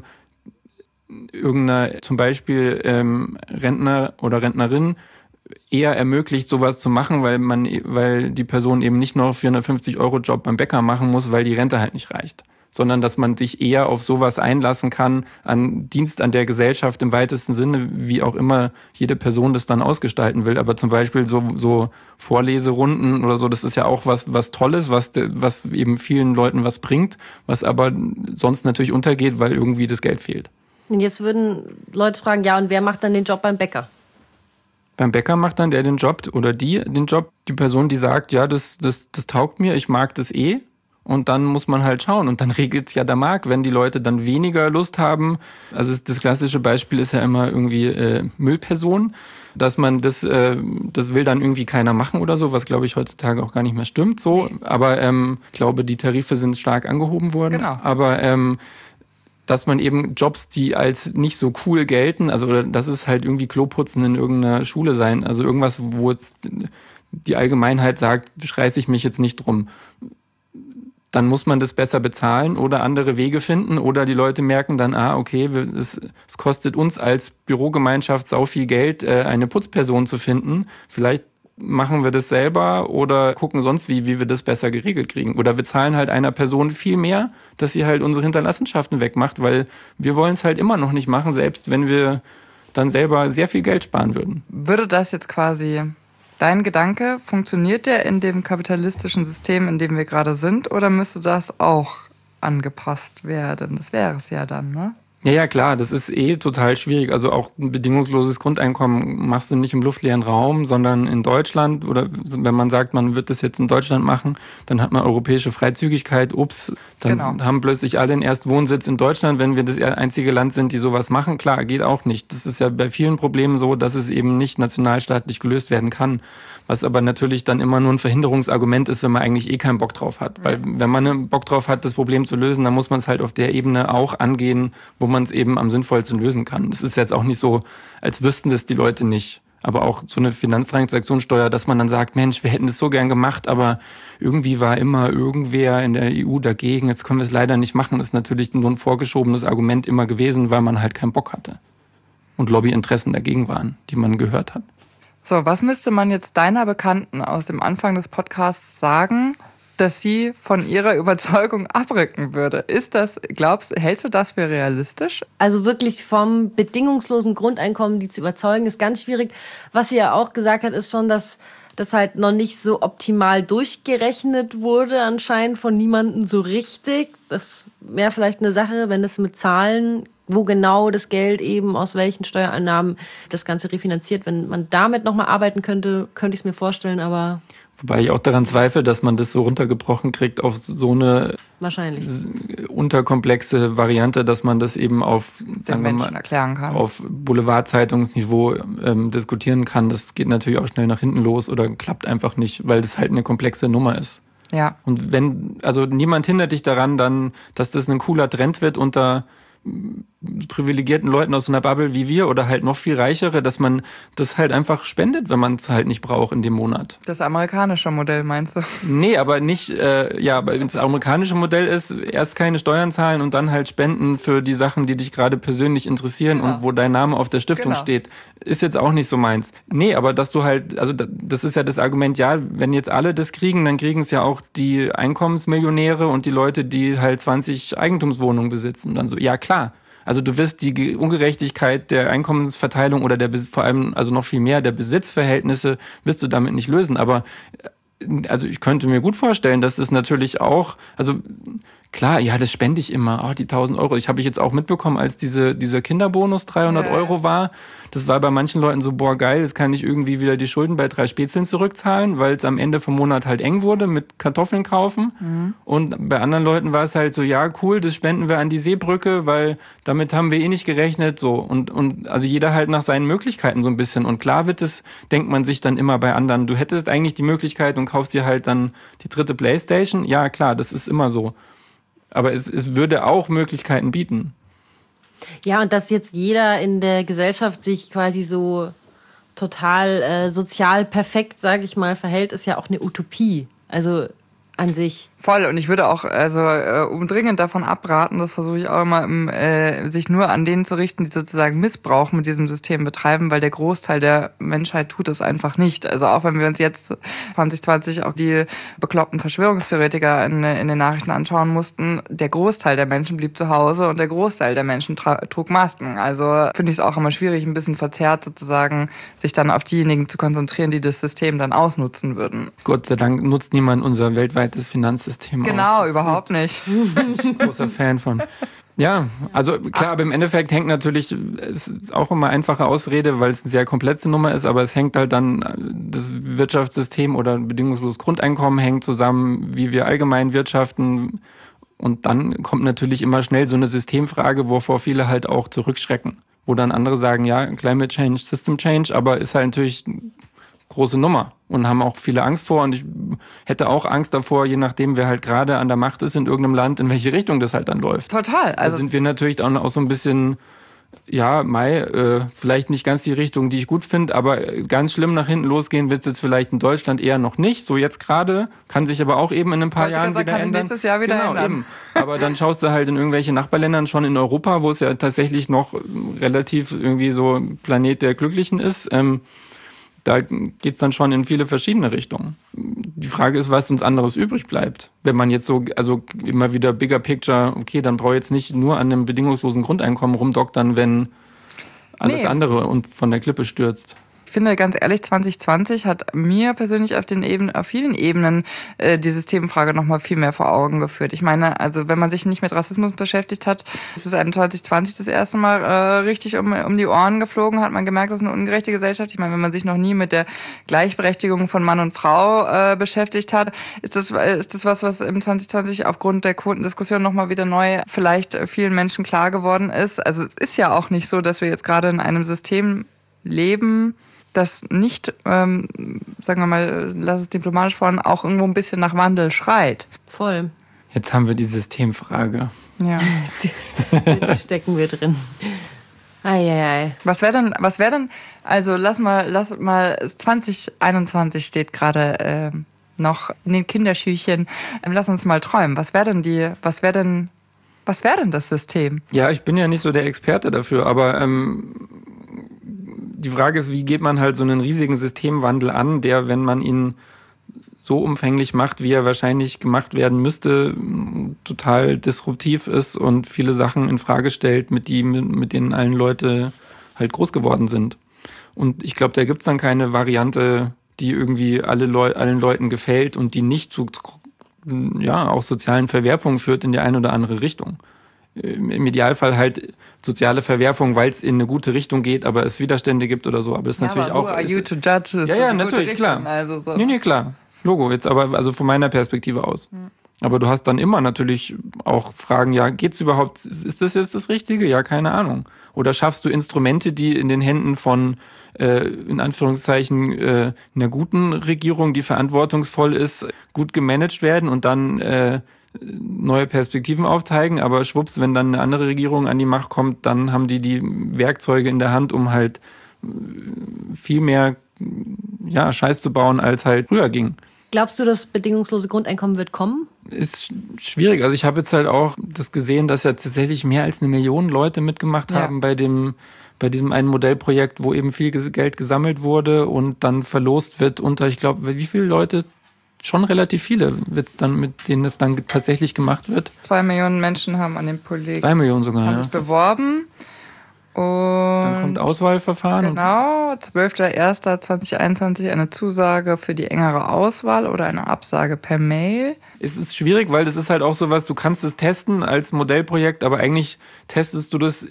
irgendeiner zum Beispiel Rentner oder Rentnerin eher ermöglicht, sowas zu machen, weil die Person eben nicht noch 450-Euro-Job beim Bäcker machen muss, weil die Rente halt nicht reicht. sondern dass man sich eher auf sowas einlassen kann, an Dienst an der Gesellschaft im weitesten Sinne, wie auch immer jede Person das dann ausgestalten will. Aber zum Beispiel so Vorleserunden oder so, das ist ja auch was Tolles, was eben vielen Leuten was bringt, was aber sonst natürlich untergeht, weil irgendwie das Geld fehlt.
Und jetzt würden Leute fragen, ja, und wer macht dann den Job beim Bäcker?
Beim Bäcker macht dann der den Job oder den Job, die Person, die sagt, ja, das taugt mir, ich mag das eh. Und dann muss man halt schauen. Und dann regelt es ja der Markt, wenn die Leute dann weniger Lust haben. Also das klassische Beispiel ist ja immer irgendwie Müllperson, dass man das will dann irgendwie keiner machen oder so, was glaube ich heutzutage auch gar nicht mehr stimmt. So, aber ich glaube, die Tarife sind stark angehoben worden.
Genau.
Aber dass man eben Jobs, die als nicht so cool gelten, also das ist halt irgendwie Kloputzen in irgendeiner Schule sein, also irgendwas, wo jetzt die Allgemeinheit sagt, reiße ich mich jetzt nicht drum. Dann muss man das besser bezahlen oder andere Wege finden oder die Leute merken dann, okay, es kostet uns als Bürogemeinschaft sau viel Geld, eine Putzperson zu finden. Vielleicht machen wir das selber oder gucken sonst, wie wir das besser geregelt kriegen. Oder wir zahlen halt einer Person viel mehr, dass sie halt unsere Hinterlassenschaften wegmacht, weil wir wollen es halt immer noch nicht machen, selbst wenn wir dann selber sehr viel Geld sparen würden.
Würde das jetzt quasi... Dein Gedanke, funktioniert der in dem kapitalistischen System, in dem wir gerade sind, oder müsste das auch angepasst werden? Das wäre es ja dann, ne?
Ja, klar, das ist total schwierig. Also auch ein bedingungsloses Grundeinkommen machst du nicht im luftleeren Raum, sondern in Deutschland. Oder wenn man sagt, man wird das jetzt in Deutschland machen, dann hat man europäische Freizügigkeit. Ups, dann haben plötzlich alle den Erstwohnsitz in Deutschland, wenn wir das einzige Land sind, die sowas machen. Klar, geht auch nicht. Das ist ja bei vielen Problemen so, dass es eben nicht nationalstaatlich gelöst werden kann. Was aber natürlich dann immer nur ein Verhinderungsargument ist, wenn man eigentlich keinen Bock drauf hat. Weil wenn man einen Bock drauf hat, das Problem zu lösen, dann muss man es halt auf der Ebene auch angehen, wo man es eben am sinnvollsten lösen kann. Das ist jetzt auch nicht so, als wüssten das die Leute nicht. Aber auch so eine Finanztransaktionssteuer, dass man dann sagt, Mensch, wir hätten das so gern gemacht, aber irgendwie war immer irgendwer in der EU dagegen. Jetzt können wir es leider nicht machen. Das ist natürlich nur ein vorgeschobenes Argument immer gewesen, weil man halt keinen Bock hatte. Und Lobbyinteressen dagegen waren, die man gehört hat.
So, was müsste man jetzt deiner Bekannten aus dem Anfang des Podcasts sagen, dass sie von ihrer Überzeugung abrücken würde? Hältst du das für realistisch?
Also wirklich vom bedingungslosen Grundeinkommen, die zu überzeugen, ist ganz schwierig. Was sie ja auch gesagt hat, ist schon, dass das halt noch nicht so optimal durchgerechnet wurde, anscheinend von niemandem so richtig. Das wäre vielleicht eine Sache, wenn es mit Zahlen, wo genau das Geld eben, aus welchen Steuereinnahmen das Ganze refinanziert. Wenn man damit nochmal arbeiten könnte, könnte ich es mir vorstellen, aber...
Wobei ich auch daran zweifle, dass man das so runtergebrochen kriegt auf so eine
wahrscheinlich
unterkomplexe Variante, dass man das eben auf,
sagen wir mal, erklären kann.
Auf Boulevardzeitungsniveau diskutieren kann. Das geht natürlich auch schnell nach hinten los oder klappt einfach nicht, weil das halt eine komplexe Nummer ist.
Ja.
Und niemand hindert dich daran dann, dass das ein cooler Trend wird unter privilegierten Leuten aus so einer Bubble wie wir oder halt noch viel reichere, dass man das halt einfach spendet, wenn man es halt nicht braucht in dem Monat.
Das amerikanische Modell meinst du?
Nee, aber nicht, aber das amerikanische Modell ist, erst keine Steuern zahlen und dann halt spenden für die Sachen, die dich gerade persönlich interessieren und wo dein Name auf der Stiftung steht. Ist jetzt auch nicht so meins. Nee, aber dass du halt, also das ist ja das Argument, ja, wenn jetzt alle das kriegen, dann kriegen es ja auch die Einkommensmillionäre und die Leute, die halt 20 Eigentumswohnungen besitzen. Dann so, ja klar. Also du wirst die Ungerechtigkeit der Einkommensverteilung oder vor allem, also noch viel mehr, der Besitzverhältnisse wirst du damit nicht lösen. Aber also ich könnte mir gut vorstellen, dass es natürlich auch, also klar, ja, das spende ich immer, die 1.000 Euro. Ich habe jetzt auch mitbekommen, als dieser Kinderbonus 300 Euro war, das war bei manchen Leuten so, geil, jetzt kann ich irgendwie wieder die Schulden bei 3 Spätzlen zurückzahlen, weil es am Ende vom Monat halt eng wurde mit Kartoffeln kaufen. Mhm. Und bei anderen Leuten war es halt so, ja, cool, das spenden wir an die Seebrücke, weil damit haben wir nicht gerechnet, so. Und also jeder halt nach seinen Möglichkeiten so ein bisschen. Und klar denkt man sich dann immer bei anderen, du hättest eigentlich die Möglichkeit und kaufst dir halt dann die 3. Playstation. Ja, klar, das ist immer so. Aber es würde auch Möglichkeiten bieten.
Ja, und dass jetzt jeder in der Gesellschaft sich quasi so total sozial perfekt, sage ich mal, verhält, ist ja auch eine Utopie. Also an sich.
Voll. Und ich würde auch dringend davon abraten, das versuche ich auch immer, sich nur an denen zu richten, die sozusagen Missbrauch mit diesem System betreiben, weil der Großteil der Menschheit tut es einfach nicht. Also auch wenn wir uns jetzt 2020 auch die bekloppten Verschwörungstheoretiker in den Nachrichten anschauen mussten, der Großteil der Menschen blieb zu Hause und der Großteil der Menschen trug Masken. Also finde ich es auch immer schwierig, ein bisschen verzerrt sozusagen, sich dann auf diejenigen zu konzentrieren, die das System dann ausnutzen würden.
Gott sei Dank nutzt niemand unser weltweites Finanzsystem.
Genau, überhaupt nicht.
Großer Fan von. Ja, also klar, aber im Endeffekt hängt natürlich, es ist auch immer einfache Ausrede, weil es eine sehr komplexe Nummer ist, aber es hängt halt dann, das Wirtschaftssystem oder bedingungsloses Grundeinkommen hängt zusammen, wie wir allgemein wirtschaften. Und dann kommt natürlich immer schnell so eine Systemfrage, wovor viele halt auch zurückschrecken. Wo dann andere sagen, ja, Climate Change, System Change, aber ist halt natürlich große Nummer und haben auch viele Angst vor und ich hätte auch Angst davor, je nachdem, wer halt gerade an der Macht ist in irgendeinem Land, in welche Richtung das halt dann läuft.
Total.
Also da sind wir natürlich auch so ein bisschen, ja, vielleicht nicht ganz die Richtung, die ich gut finde, aber ganz schlimm nach hinten losgehen wird es jetzt vielleicht in Deutschland eher noch nicht. So jetzt gerade, kann sich aber auch eben in ein paar Jahren wieder ändern.
Nächstes Jahr wieder ändern.
Eben. Aber dann schaust du halt in irgendwelche Nachbarländern schon in Europa, wo es ja tatsächlich noch relativ irgendwie so Planet der Glücklichen ist. Da geht's dann schon in viele verschiedene Richtungen. Die Frage ist, was uns anderes übrig bleibt. Wenn man jetzt so, also immer wieder bigger picture, okay, dann brauche ich jetzt nicht nur an einem bedingungslosen Grundeinkommen rumdoktern, wenn alles andere und von der Klippe stürzt.
Ich finde, ganz ehrlich, 2020 hat mir persönlich auf vielen Ebenen die Systemfrage nochmal viel mehr vor Augen geführt. Ich meine, also wenn man sich nicht mit Rassismus beschäftigt hat, ist es einem 2020 das erste Mal richtig um die Ohren geflogen, hat man gemerkt, das ist eine ungerechte Gesellschaft. Ich meine, wenn man sich noch nie mit der Gleichberechtigung von Mann und Frau beschäftigt hat, ist das was im 2020 aufgrund der Quotendiskussion nochmal wieder neu vielleicht vielen Menschen klar geworden ist. Also es ist ja auch nicht so, dass wir jetzt gerade in einem System leben, das nicht, sagen wir mal, lass es diplomatisch vorhin, auch irgendwo ein bisschen nach Wandel schreit.
Voll.
Jetzt haben wir die Systemfrage.
Ja.
Jetzt stecken wir drin. Eieiei.
Was wäre denn, also lass mal, 2021 steht gerade noch in den Kinderschüchen. Lass uns mal träumen. Was wäre denn das System?
Ja, ich bin ja nicht so der Experte dafür, aber die Frage ist, wie geht man halt so einen riesigen Systemwandel an, der, wenn man ihn so umfänglich macht, wie er wahrscheinlich gemacht werden müsste, total disruptiv ist und viele Sachen in Frage stellt, mit denen allen Leute halt groß geworden sind. Und ich glaube, da gibt's dann keine Variante, die irgendwie allen Leuten gefällt und die nicht zu auch sozialen Verwerfungen führt in die eine oder andere Richtung. Im Idealfall halt soziale Verwerfung, weil es in eine gute Richtung geht, aber es Widerstände gibt oder so. Aber das ist natürlich auch.
Who are you to judge? Ist
ja, natürlich, klar.
Also so.
Nee, klar. Logo, jetzt aber also von meiner Perspektive aus. Aber du hast dann immer natürlich auch Fragen, ja, geht's überhaupt, ist das jetzt das Richtige? Ja, keine Ahnung. Oder schaffst du Instrumente, die in den Händen von, in Anführungszeichen, einer guten Regierung, die verantwortungsvoll ist, gut gemanagt werden und dann neue Perspektiven aufzeigen, aber schwupps, wenn dann eine andere Regierung an die Macht kommt, dann haben die Werkzeuge in der Hand, um halt viel mehr Scheiß zu bauen, als halt früher ging.
Glaubst du, das bedingungslose Grundeinkommen wird kommen?
Ist schwierig. Also ich habe jetzt halt auch das gesehen, dass ja tatsächlich mehr als 1 Million Leute mitgemacht haben bei diesem einen Modellprojekt, wo eben viel Geld gesammelt wurde und dann verlost wird unter, ich glaube, wie viele Leute? Schon relativ viele, mit denen es dann tatsächlich gemacht wird.
2 Millionen Menschen haben an dem Projekt
2 Millionen sogar,
haben sich beworben. Und
dann kommt Auswahlverfahren.
Genau, 12.01.2021 eine Zusage für die engere Auswahl oder eine Absage per Mail.
Es ist schwierig, weil das ist halt auch sowas, du kannst es testen als Modellprojekt, aber eigentlich testest du das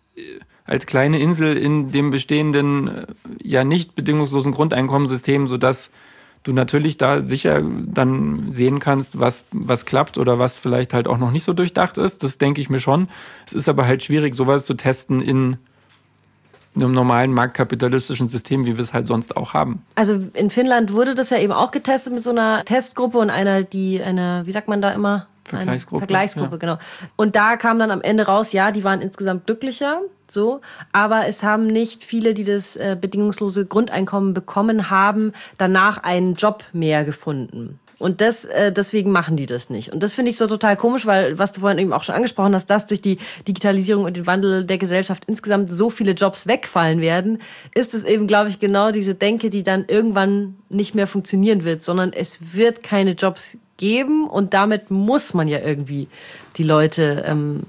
als kleine Insel in dem bestehenden, nicht bedingungslosen Grundeinkommenssystem, sodass du natürlich da sicher dann sehen kannst, was klappt oder was vielleicht halt auch noch nicht so durchdacht ist. Das denke ich mir schon. Es ist aber halt schwierig, sowas zu testen in einem normalen marktkapitalistischen System, wie wir es halt sonst auch haben.
Also in Finnland wurde das ja eben auch getestet mit so einer Testgruppe und wie sagt man da immer? Vergleichsgruppe, genau. Und da kam dann am Ende raus, ja, die waren insgesamt glücklicher, so, aber es haben nicht viele, die das bedingungslose Grundeinkommen bekommen haben, danach einen Job mehr gefunden. Und deswegen machen die das nicht. Und das finde ich so total komisch, weil, was du vorhin eben auch schon angesprochen hast, dass durch die Digitalisierung und den Wandel der Gesellschaft insgesamt so viele Jobs wegfallen werden, ist es eben, glaube ich, genau diese Denke, die dann irgendwann nicht mehr funktionieren wird, sondern es wird keine Jobs geben und damit muss man ja irgendwie die Leute,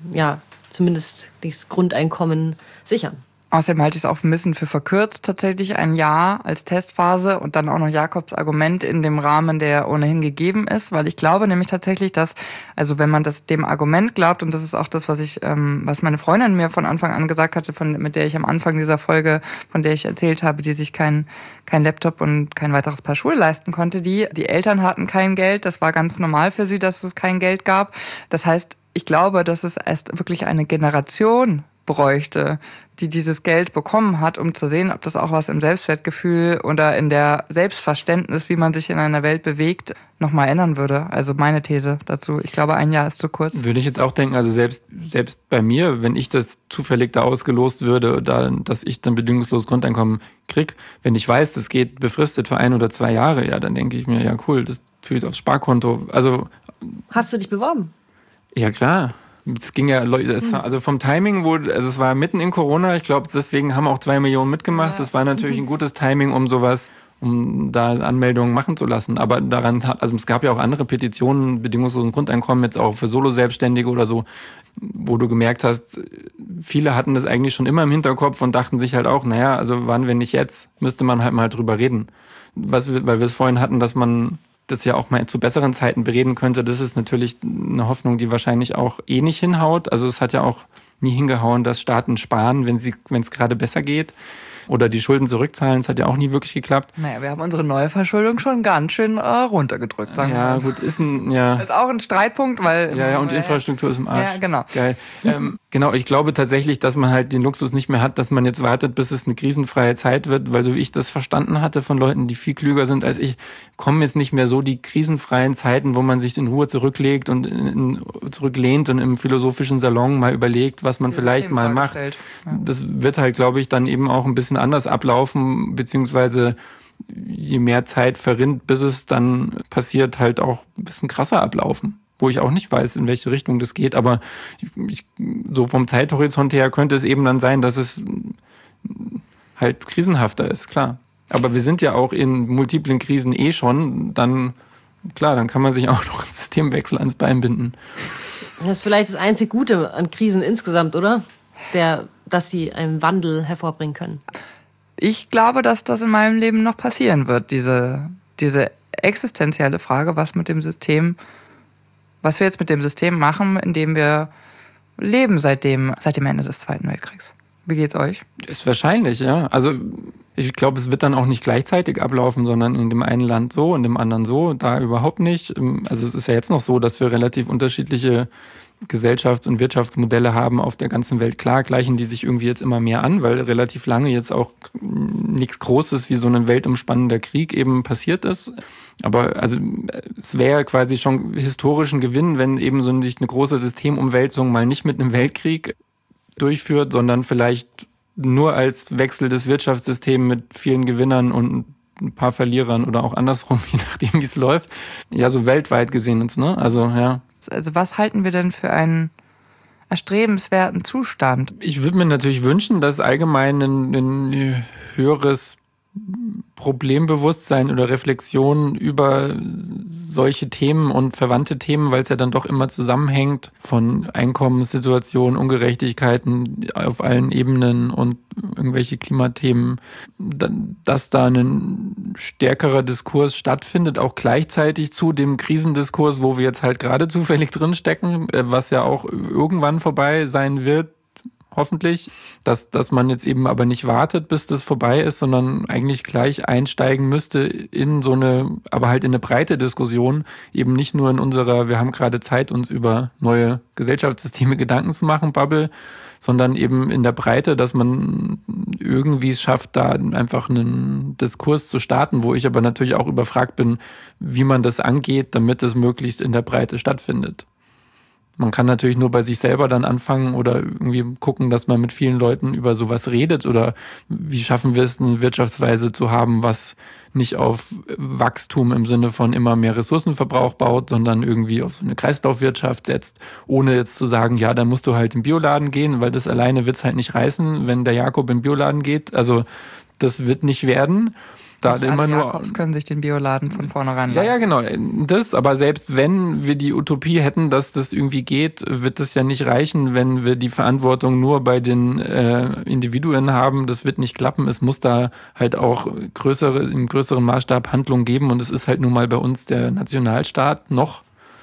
zumindest das Grundeinkommen sichern.
Außerdem halte ich es auch ein bisschen für verkürzt, tatsächlich ein Jahr als Testphase und dann auch noch Jakobs Argument in dem Rahmen, der ohnehin gegeben ist, weil ich glaube nämlich tatsächlich, dass, also wenn man dem Argument glaubt, und das ist auch das, was meine Freundin mir von Anfang an gesagt hatte, mit der ich am Anfang dieser Folge, von der ich erzählt habe, die sich kein Laptop und kein weiteres Paar Schuhe leisten konnte, die Eltern hatten kein Geld, das war ganz normal für sie, dass es kein Geld gab. Das heißt, ich glaube, dass es erst wirklich eine Generation bräuchte, die dieses Geld bekommen hat, um zu sehen, ob das auch was im Selbstwertgefühl oder in der Selbstverständnis, wie man sich in einer Welt bewegt, nochmal ändern würde. Also meine These dazu. Ich glaube, ein Jahr ist zu kurz.
Würde ich jetzt auch denken, also selbst bei mir, wenn ich das zufällig da ausgelost würde, dass ich dann bedingungslos Grundeinkommen kriege, wenn ich weiß, das geht befristet für 1 oder 2 Jahre, ja, dann denke ich mir, ja cool, das tue ich aufs Sparkonto. Also
hast du dich beworben?
Ja, klar. Es ging ja, also vom Timing, es war mitten in Corona, ich glaube, deswegen haben auch 2 Millionen mitgemacht. Ja. Das war natürlich ein gutes Timing, um da Anmeldungen machen zu lassen. Aber es gab ja auch andere Petitionen, bedingungslosen Grundeinkommen, jetzt auch für Solo-Selbstständige oder so, wo du gemerkt hast, viele hatten das eigentlich schon immer im Hinterkopf und dachten sich halt auch, naja, also wann, wenn nicht jetzt, müsste man halt mal drüber reden. Weil wir es vorhin hatten, dass man das ja auch mal zu besseren Zeiten bereden könnte, das ist natürlich eine Hoffnung, die wahrscheinlich auch nicht hinhaut. Also es hat ja auch nie hingehauen, dass Staaten sparen, wenn es gerade besser geht. Oder die Schulden zurückzahlen, das hat ja auch nie wirklich geklappt.
Naja, wir haben unsere Neuverschuldung schon ganz schön runtergedrückt, sagen wir mal.
Ja, gut, ist auch ein Streitpunkt, weil...
Ja,
und Infrastruktur ist im Arsch.
Ja, genau.
Geil. Genau, ich glaube tatsächlich, dass man halt den Luxus nicht mehr hat, dass man jetzt wartet, bis es eine krisenfreie Zeit wird, weil so wie ich das verstanden hatte von Leuten, die viel klüger sind als ich, kommen jetzt nicht mehr so die krisenfreien Zeiten, wo man sich in Ruhe zurücklegt und zurücklehnt und im philosophischen Salon mal überlegt, was man vielleicht mal macht. Ja. Das wird halt, glaube ich, dann eben auch ein bisschen anders ablaufen, beziehungsweise je mehr Zeit verrinnt, bis es dann passiert, halt auch ein bisschen krasser ablaufen. Wo ich auch nicht weiß, in welche Richtung das geht, aber so vom Zeithorizont her könnte es eben dann sein, dass es halt krisenhafter ist, klar. Aber wir sind ja auch in multiplen Krisen schon, dann kann man sich auch noch einen Systemwechsel ans Bein binden.
Das ist vielleicht das einzig Gute an Krisen insgesamt, oder? Dass sie einen Wandel hervorbringen können.
Ich glaube, dass das in meinem Leben noch passieren wird, diese existenzielle Frage, was wir jetzt mit dem System machen, in dem wir leben seit dem Ende des Zweiten Weltkriegs. Wie geht's euch?
Ist wahrscheinlich, ja. Also ich glaube, es wird dann auch nicht gleichzeitig ablaufen, sondern in dem einen Land so, in dem anderen so, da überhaupt nicht. Also es ist ja jetzt noch so, dass wir relativ unterschiedliche Gesellschafts- und Wirtschaftsmodelle haben auf der ganzen Welt. Klar, gleichen die sich irgendwie jetzt immer mehr an, weil relativ lange jetzt auch nichts Großes wie so ein weltumspannender Krieg eben passiert ist. Aber also es wäre quasi schon historisch ein Gewinn, wenn eben sich eine große Systemumwälzung mal nicht mit einem Weltkrieg durchführt, sondern vielleicht nur als Wechsel des Wirtschaftssystems mit vielen Gewinnern und ein paar Verlierern oder auch andersrum, je nachdem, wie es läuft. Ja, so weltweit gesehen jetzt, ne? Also, ja.
Also was halten wir denn für einen erstrebenswerten Zustand?
Ich würde mir natürlich wünschen, dass allgemein ein höheres Problembewusstsein oder Reflexion über solche Themen und verwandte Themen, weil es ja dann doch immer zusammenhängt von Einkommenssituationen, Ungerechtigkeiten auf allen Ebenen und irgendwelche Klimathemen, dass da ein stärkerer Diskurs stattfindet, auch gleichzeitig zu dem Krisendiskurs, wo wir jetzt halt gerade zufällig drinstecken, was ja auch irgendwann vorbei sein wird, hoffentlich, dass man jetzt eben aber nicht wartet, bis das vorbei ist, sondern eigentlich gleich einsteigen müsste in aber halt in eine breite Diskussion, eben nicht nur in wir haben gerade Zeit, uns über neue Gesellschaftssysteme Gedanken zu machen, Bubble, sondern eben in der Breite, dass man irgendwie es schafft, da einfach einen Diskurs zu starten, wo ich aber natürlich auch überfragt bin, wie man das angeht, damit es möglichst in der Breite stattfindet. Man kann natürlich nur bei sich selber dann anfangen oder irgendwie gucken, dass man mit vielen Leuten über sowas redet oder wie schaffen wir es, eine Wirtschaftsweise zu haben, was nicht auf Wachstum im Sinne von immer mehr Ressourcenverbrauch baut, sondern irgendwie auf so eine Kreislaufwirtschaft setzt, ohne jetzt zu sagen, ja, dann musst du halt im Bioladen gehen, weil das alleine wird's halt nicht reißen, wenn der Jakob im Bioladen geht. Also das wird nicht werden. Da
Nicht
immer
alle
nur
Jakobs können sich den Bioladen von vornherein
ja,
leisten.
genau. Das, aber selbst wenn wir die Utopie hätten, dass das irgendwie geht, wird das ja nicht reichen, wenn wir die Verantwortung nur bei den Individuen haben. Das wird nicht klappen. Es muss da halt auch im größeren Maßstab Handlungen geben. Und es ist halt nun mal bei uns der Nationalstaat noch.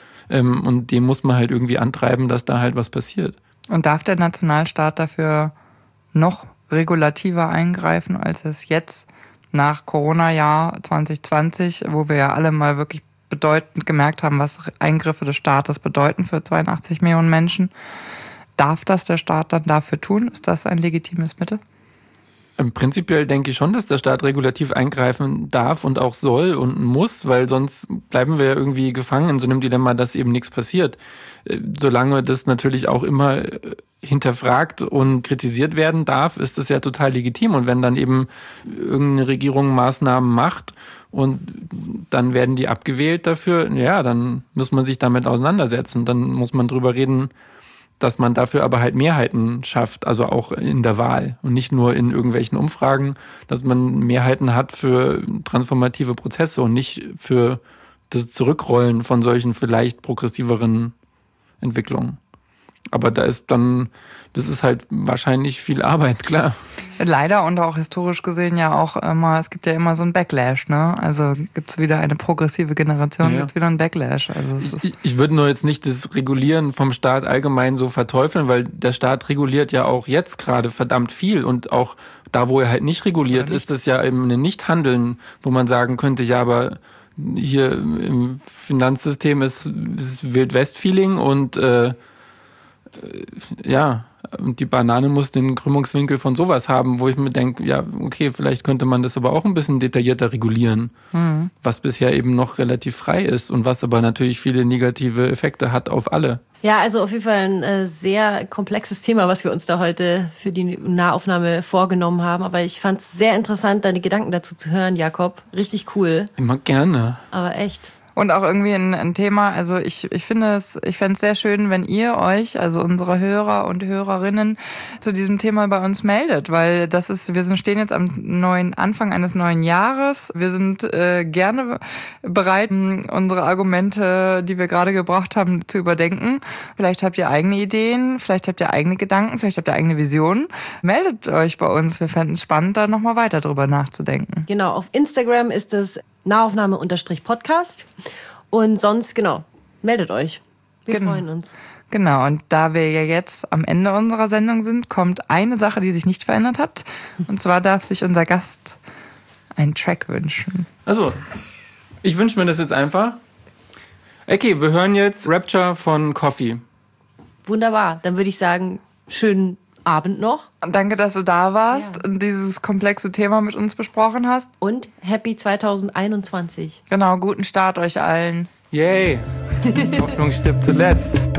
Und dem muss man halt irgendwie antreiben, dass da halt was passiert.
Und darf der Nationalstaat dafür noch regulativer eingreifen, als es jetzt nach Corona-Jahr 2020, wo wir ja alle mal wirklich bedeutend gemerkt haben, was Eingriffe des Staates bedeuten für 82 Millionen Menschen. Darf das der Staat dann dafür tun? Ist das ein legitimes Mittel?
Prinzipiell denke ich schon, dass der Staat regulativ eingreifen darf und auch soll und muss, weil sonst bleiben wir irgendwie gefangen in so einem Dilemma, dass eben nichts passiert. Solange das natürlich auch immer hinterfragt und kritisiert werden darf, ist das ja total legitim. Und wenn dann eben irgendeine Regierung Maßnahmen macht und dann werden die abgewählt dafür, ja, dann muss man sich damit auseinandersetzen. Dann muss man drüber reden, dass man dafür aber halt Mehrheiten schafft, also auch in der Wahl und nicht nur in irgendwelchen Umfragen, dass man Mehrheiten hat für transformative Prozesse und nicht für das Zurückrollen von solchen vielleicht progressiveren Entwicklungen. Aber das ist halt wahrscheinlich viel Arbeit, klar.
Leider und auch historisch gesehen ja auch immer, es gibt ja immer so einen Backlash, ne? Also gibt es wieder eine progressive Generation,
Ja.
gibt es wieder einen Backlash. Also es ist
Ich würde nur jetzt nicht das Regulieren vom Staat allgemein so verteufeln, weil der Staat reguliert ja auch jetzt gerade verdammt viel und auch da, wo er halt nicht reguliert, ist es ja eben ein Nichthandeln, wo man sagen könnte, ja, aber hier im Finanzsystem ist Wild-West-Feeling und ja, und die Banane muss den Krümmungswinkel von sowas haben, wo ich mir denke, ja, okay, vielleicht könnte man das aber auch ein bisschen detaillierter regulieren, was bisher eben noch relativ frei ist und was aber natürlich viele negative Effekte hat auf alle.
Ja, also auf jeden Fall ein sehr komplexes Thema, was wir uns da heute für die Nahaufnahme vorgenommen haben. Aber ich fand es sehr interessant, deine Gedanken dazu zu hören, Jakob. Richtig cool,
Immer gerne.
aber echt.
und auch irgendwie ein Thema, also ich fände es sehr schön, wenn ihr euch, also unsere Hörer und Hörerinnen, zu diesem Thema bei uns meldet, weil wir stehen jetzt am Anfang eines neuen Jahres. Wir sind gerne bereit, unsere Argumente, die wir gerade gebracht haben, zu überdenken. Vielleicht habt ihr eigene Ideen, vielleicht habt ihr eigene Gedanken, vielleicht habt ihr eigene Visionen. Meldet euch bei uns, wir fänden es spannend, da nochmal weiter drüber nachzudenken.
Genau, auf Instagram ist es Nahaufnahme_Podcast. Und sonst, genau, meldet euch. Wir freuen uns.
Genau, und da wir ja jetzt am Ende unserer Sendung sind, kommt eine Sache, die sich nicht verändert hat. Und zwar darf sich unser Gast einen Track wünschen.
Also, ich wünsche mir das jetzt einfach. Okay, wir hören jetzt Rapture von Coffee.
Wunderbar, dann würde ich sagen, schönen Abend noch.
Und danke, dass du da warst und dieses komplexe Thema mit uns besprochen hast.
Und Happy 2021.
Genau, guten Start euch allen.
Yay! Hoffnung stirbt zuletzt.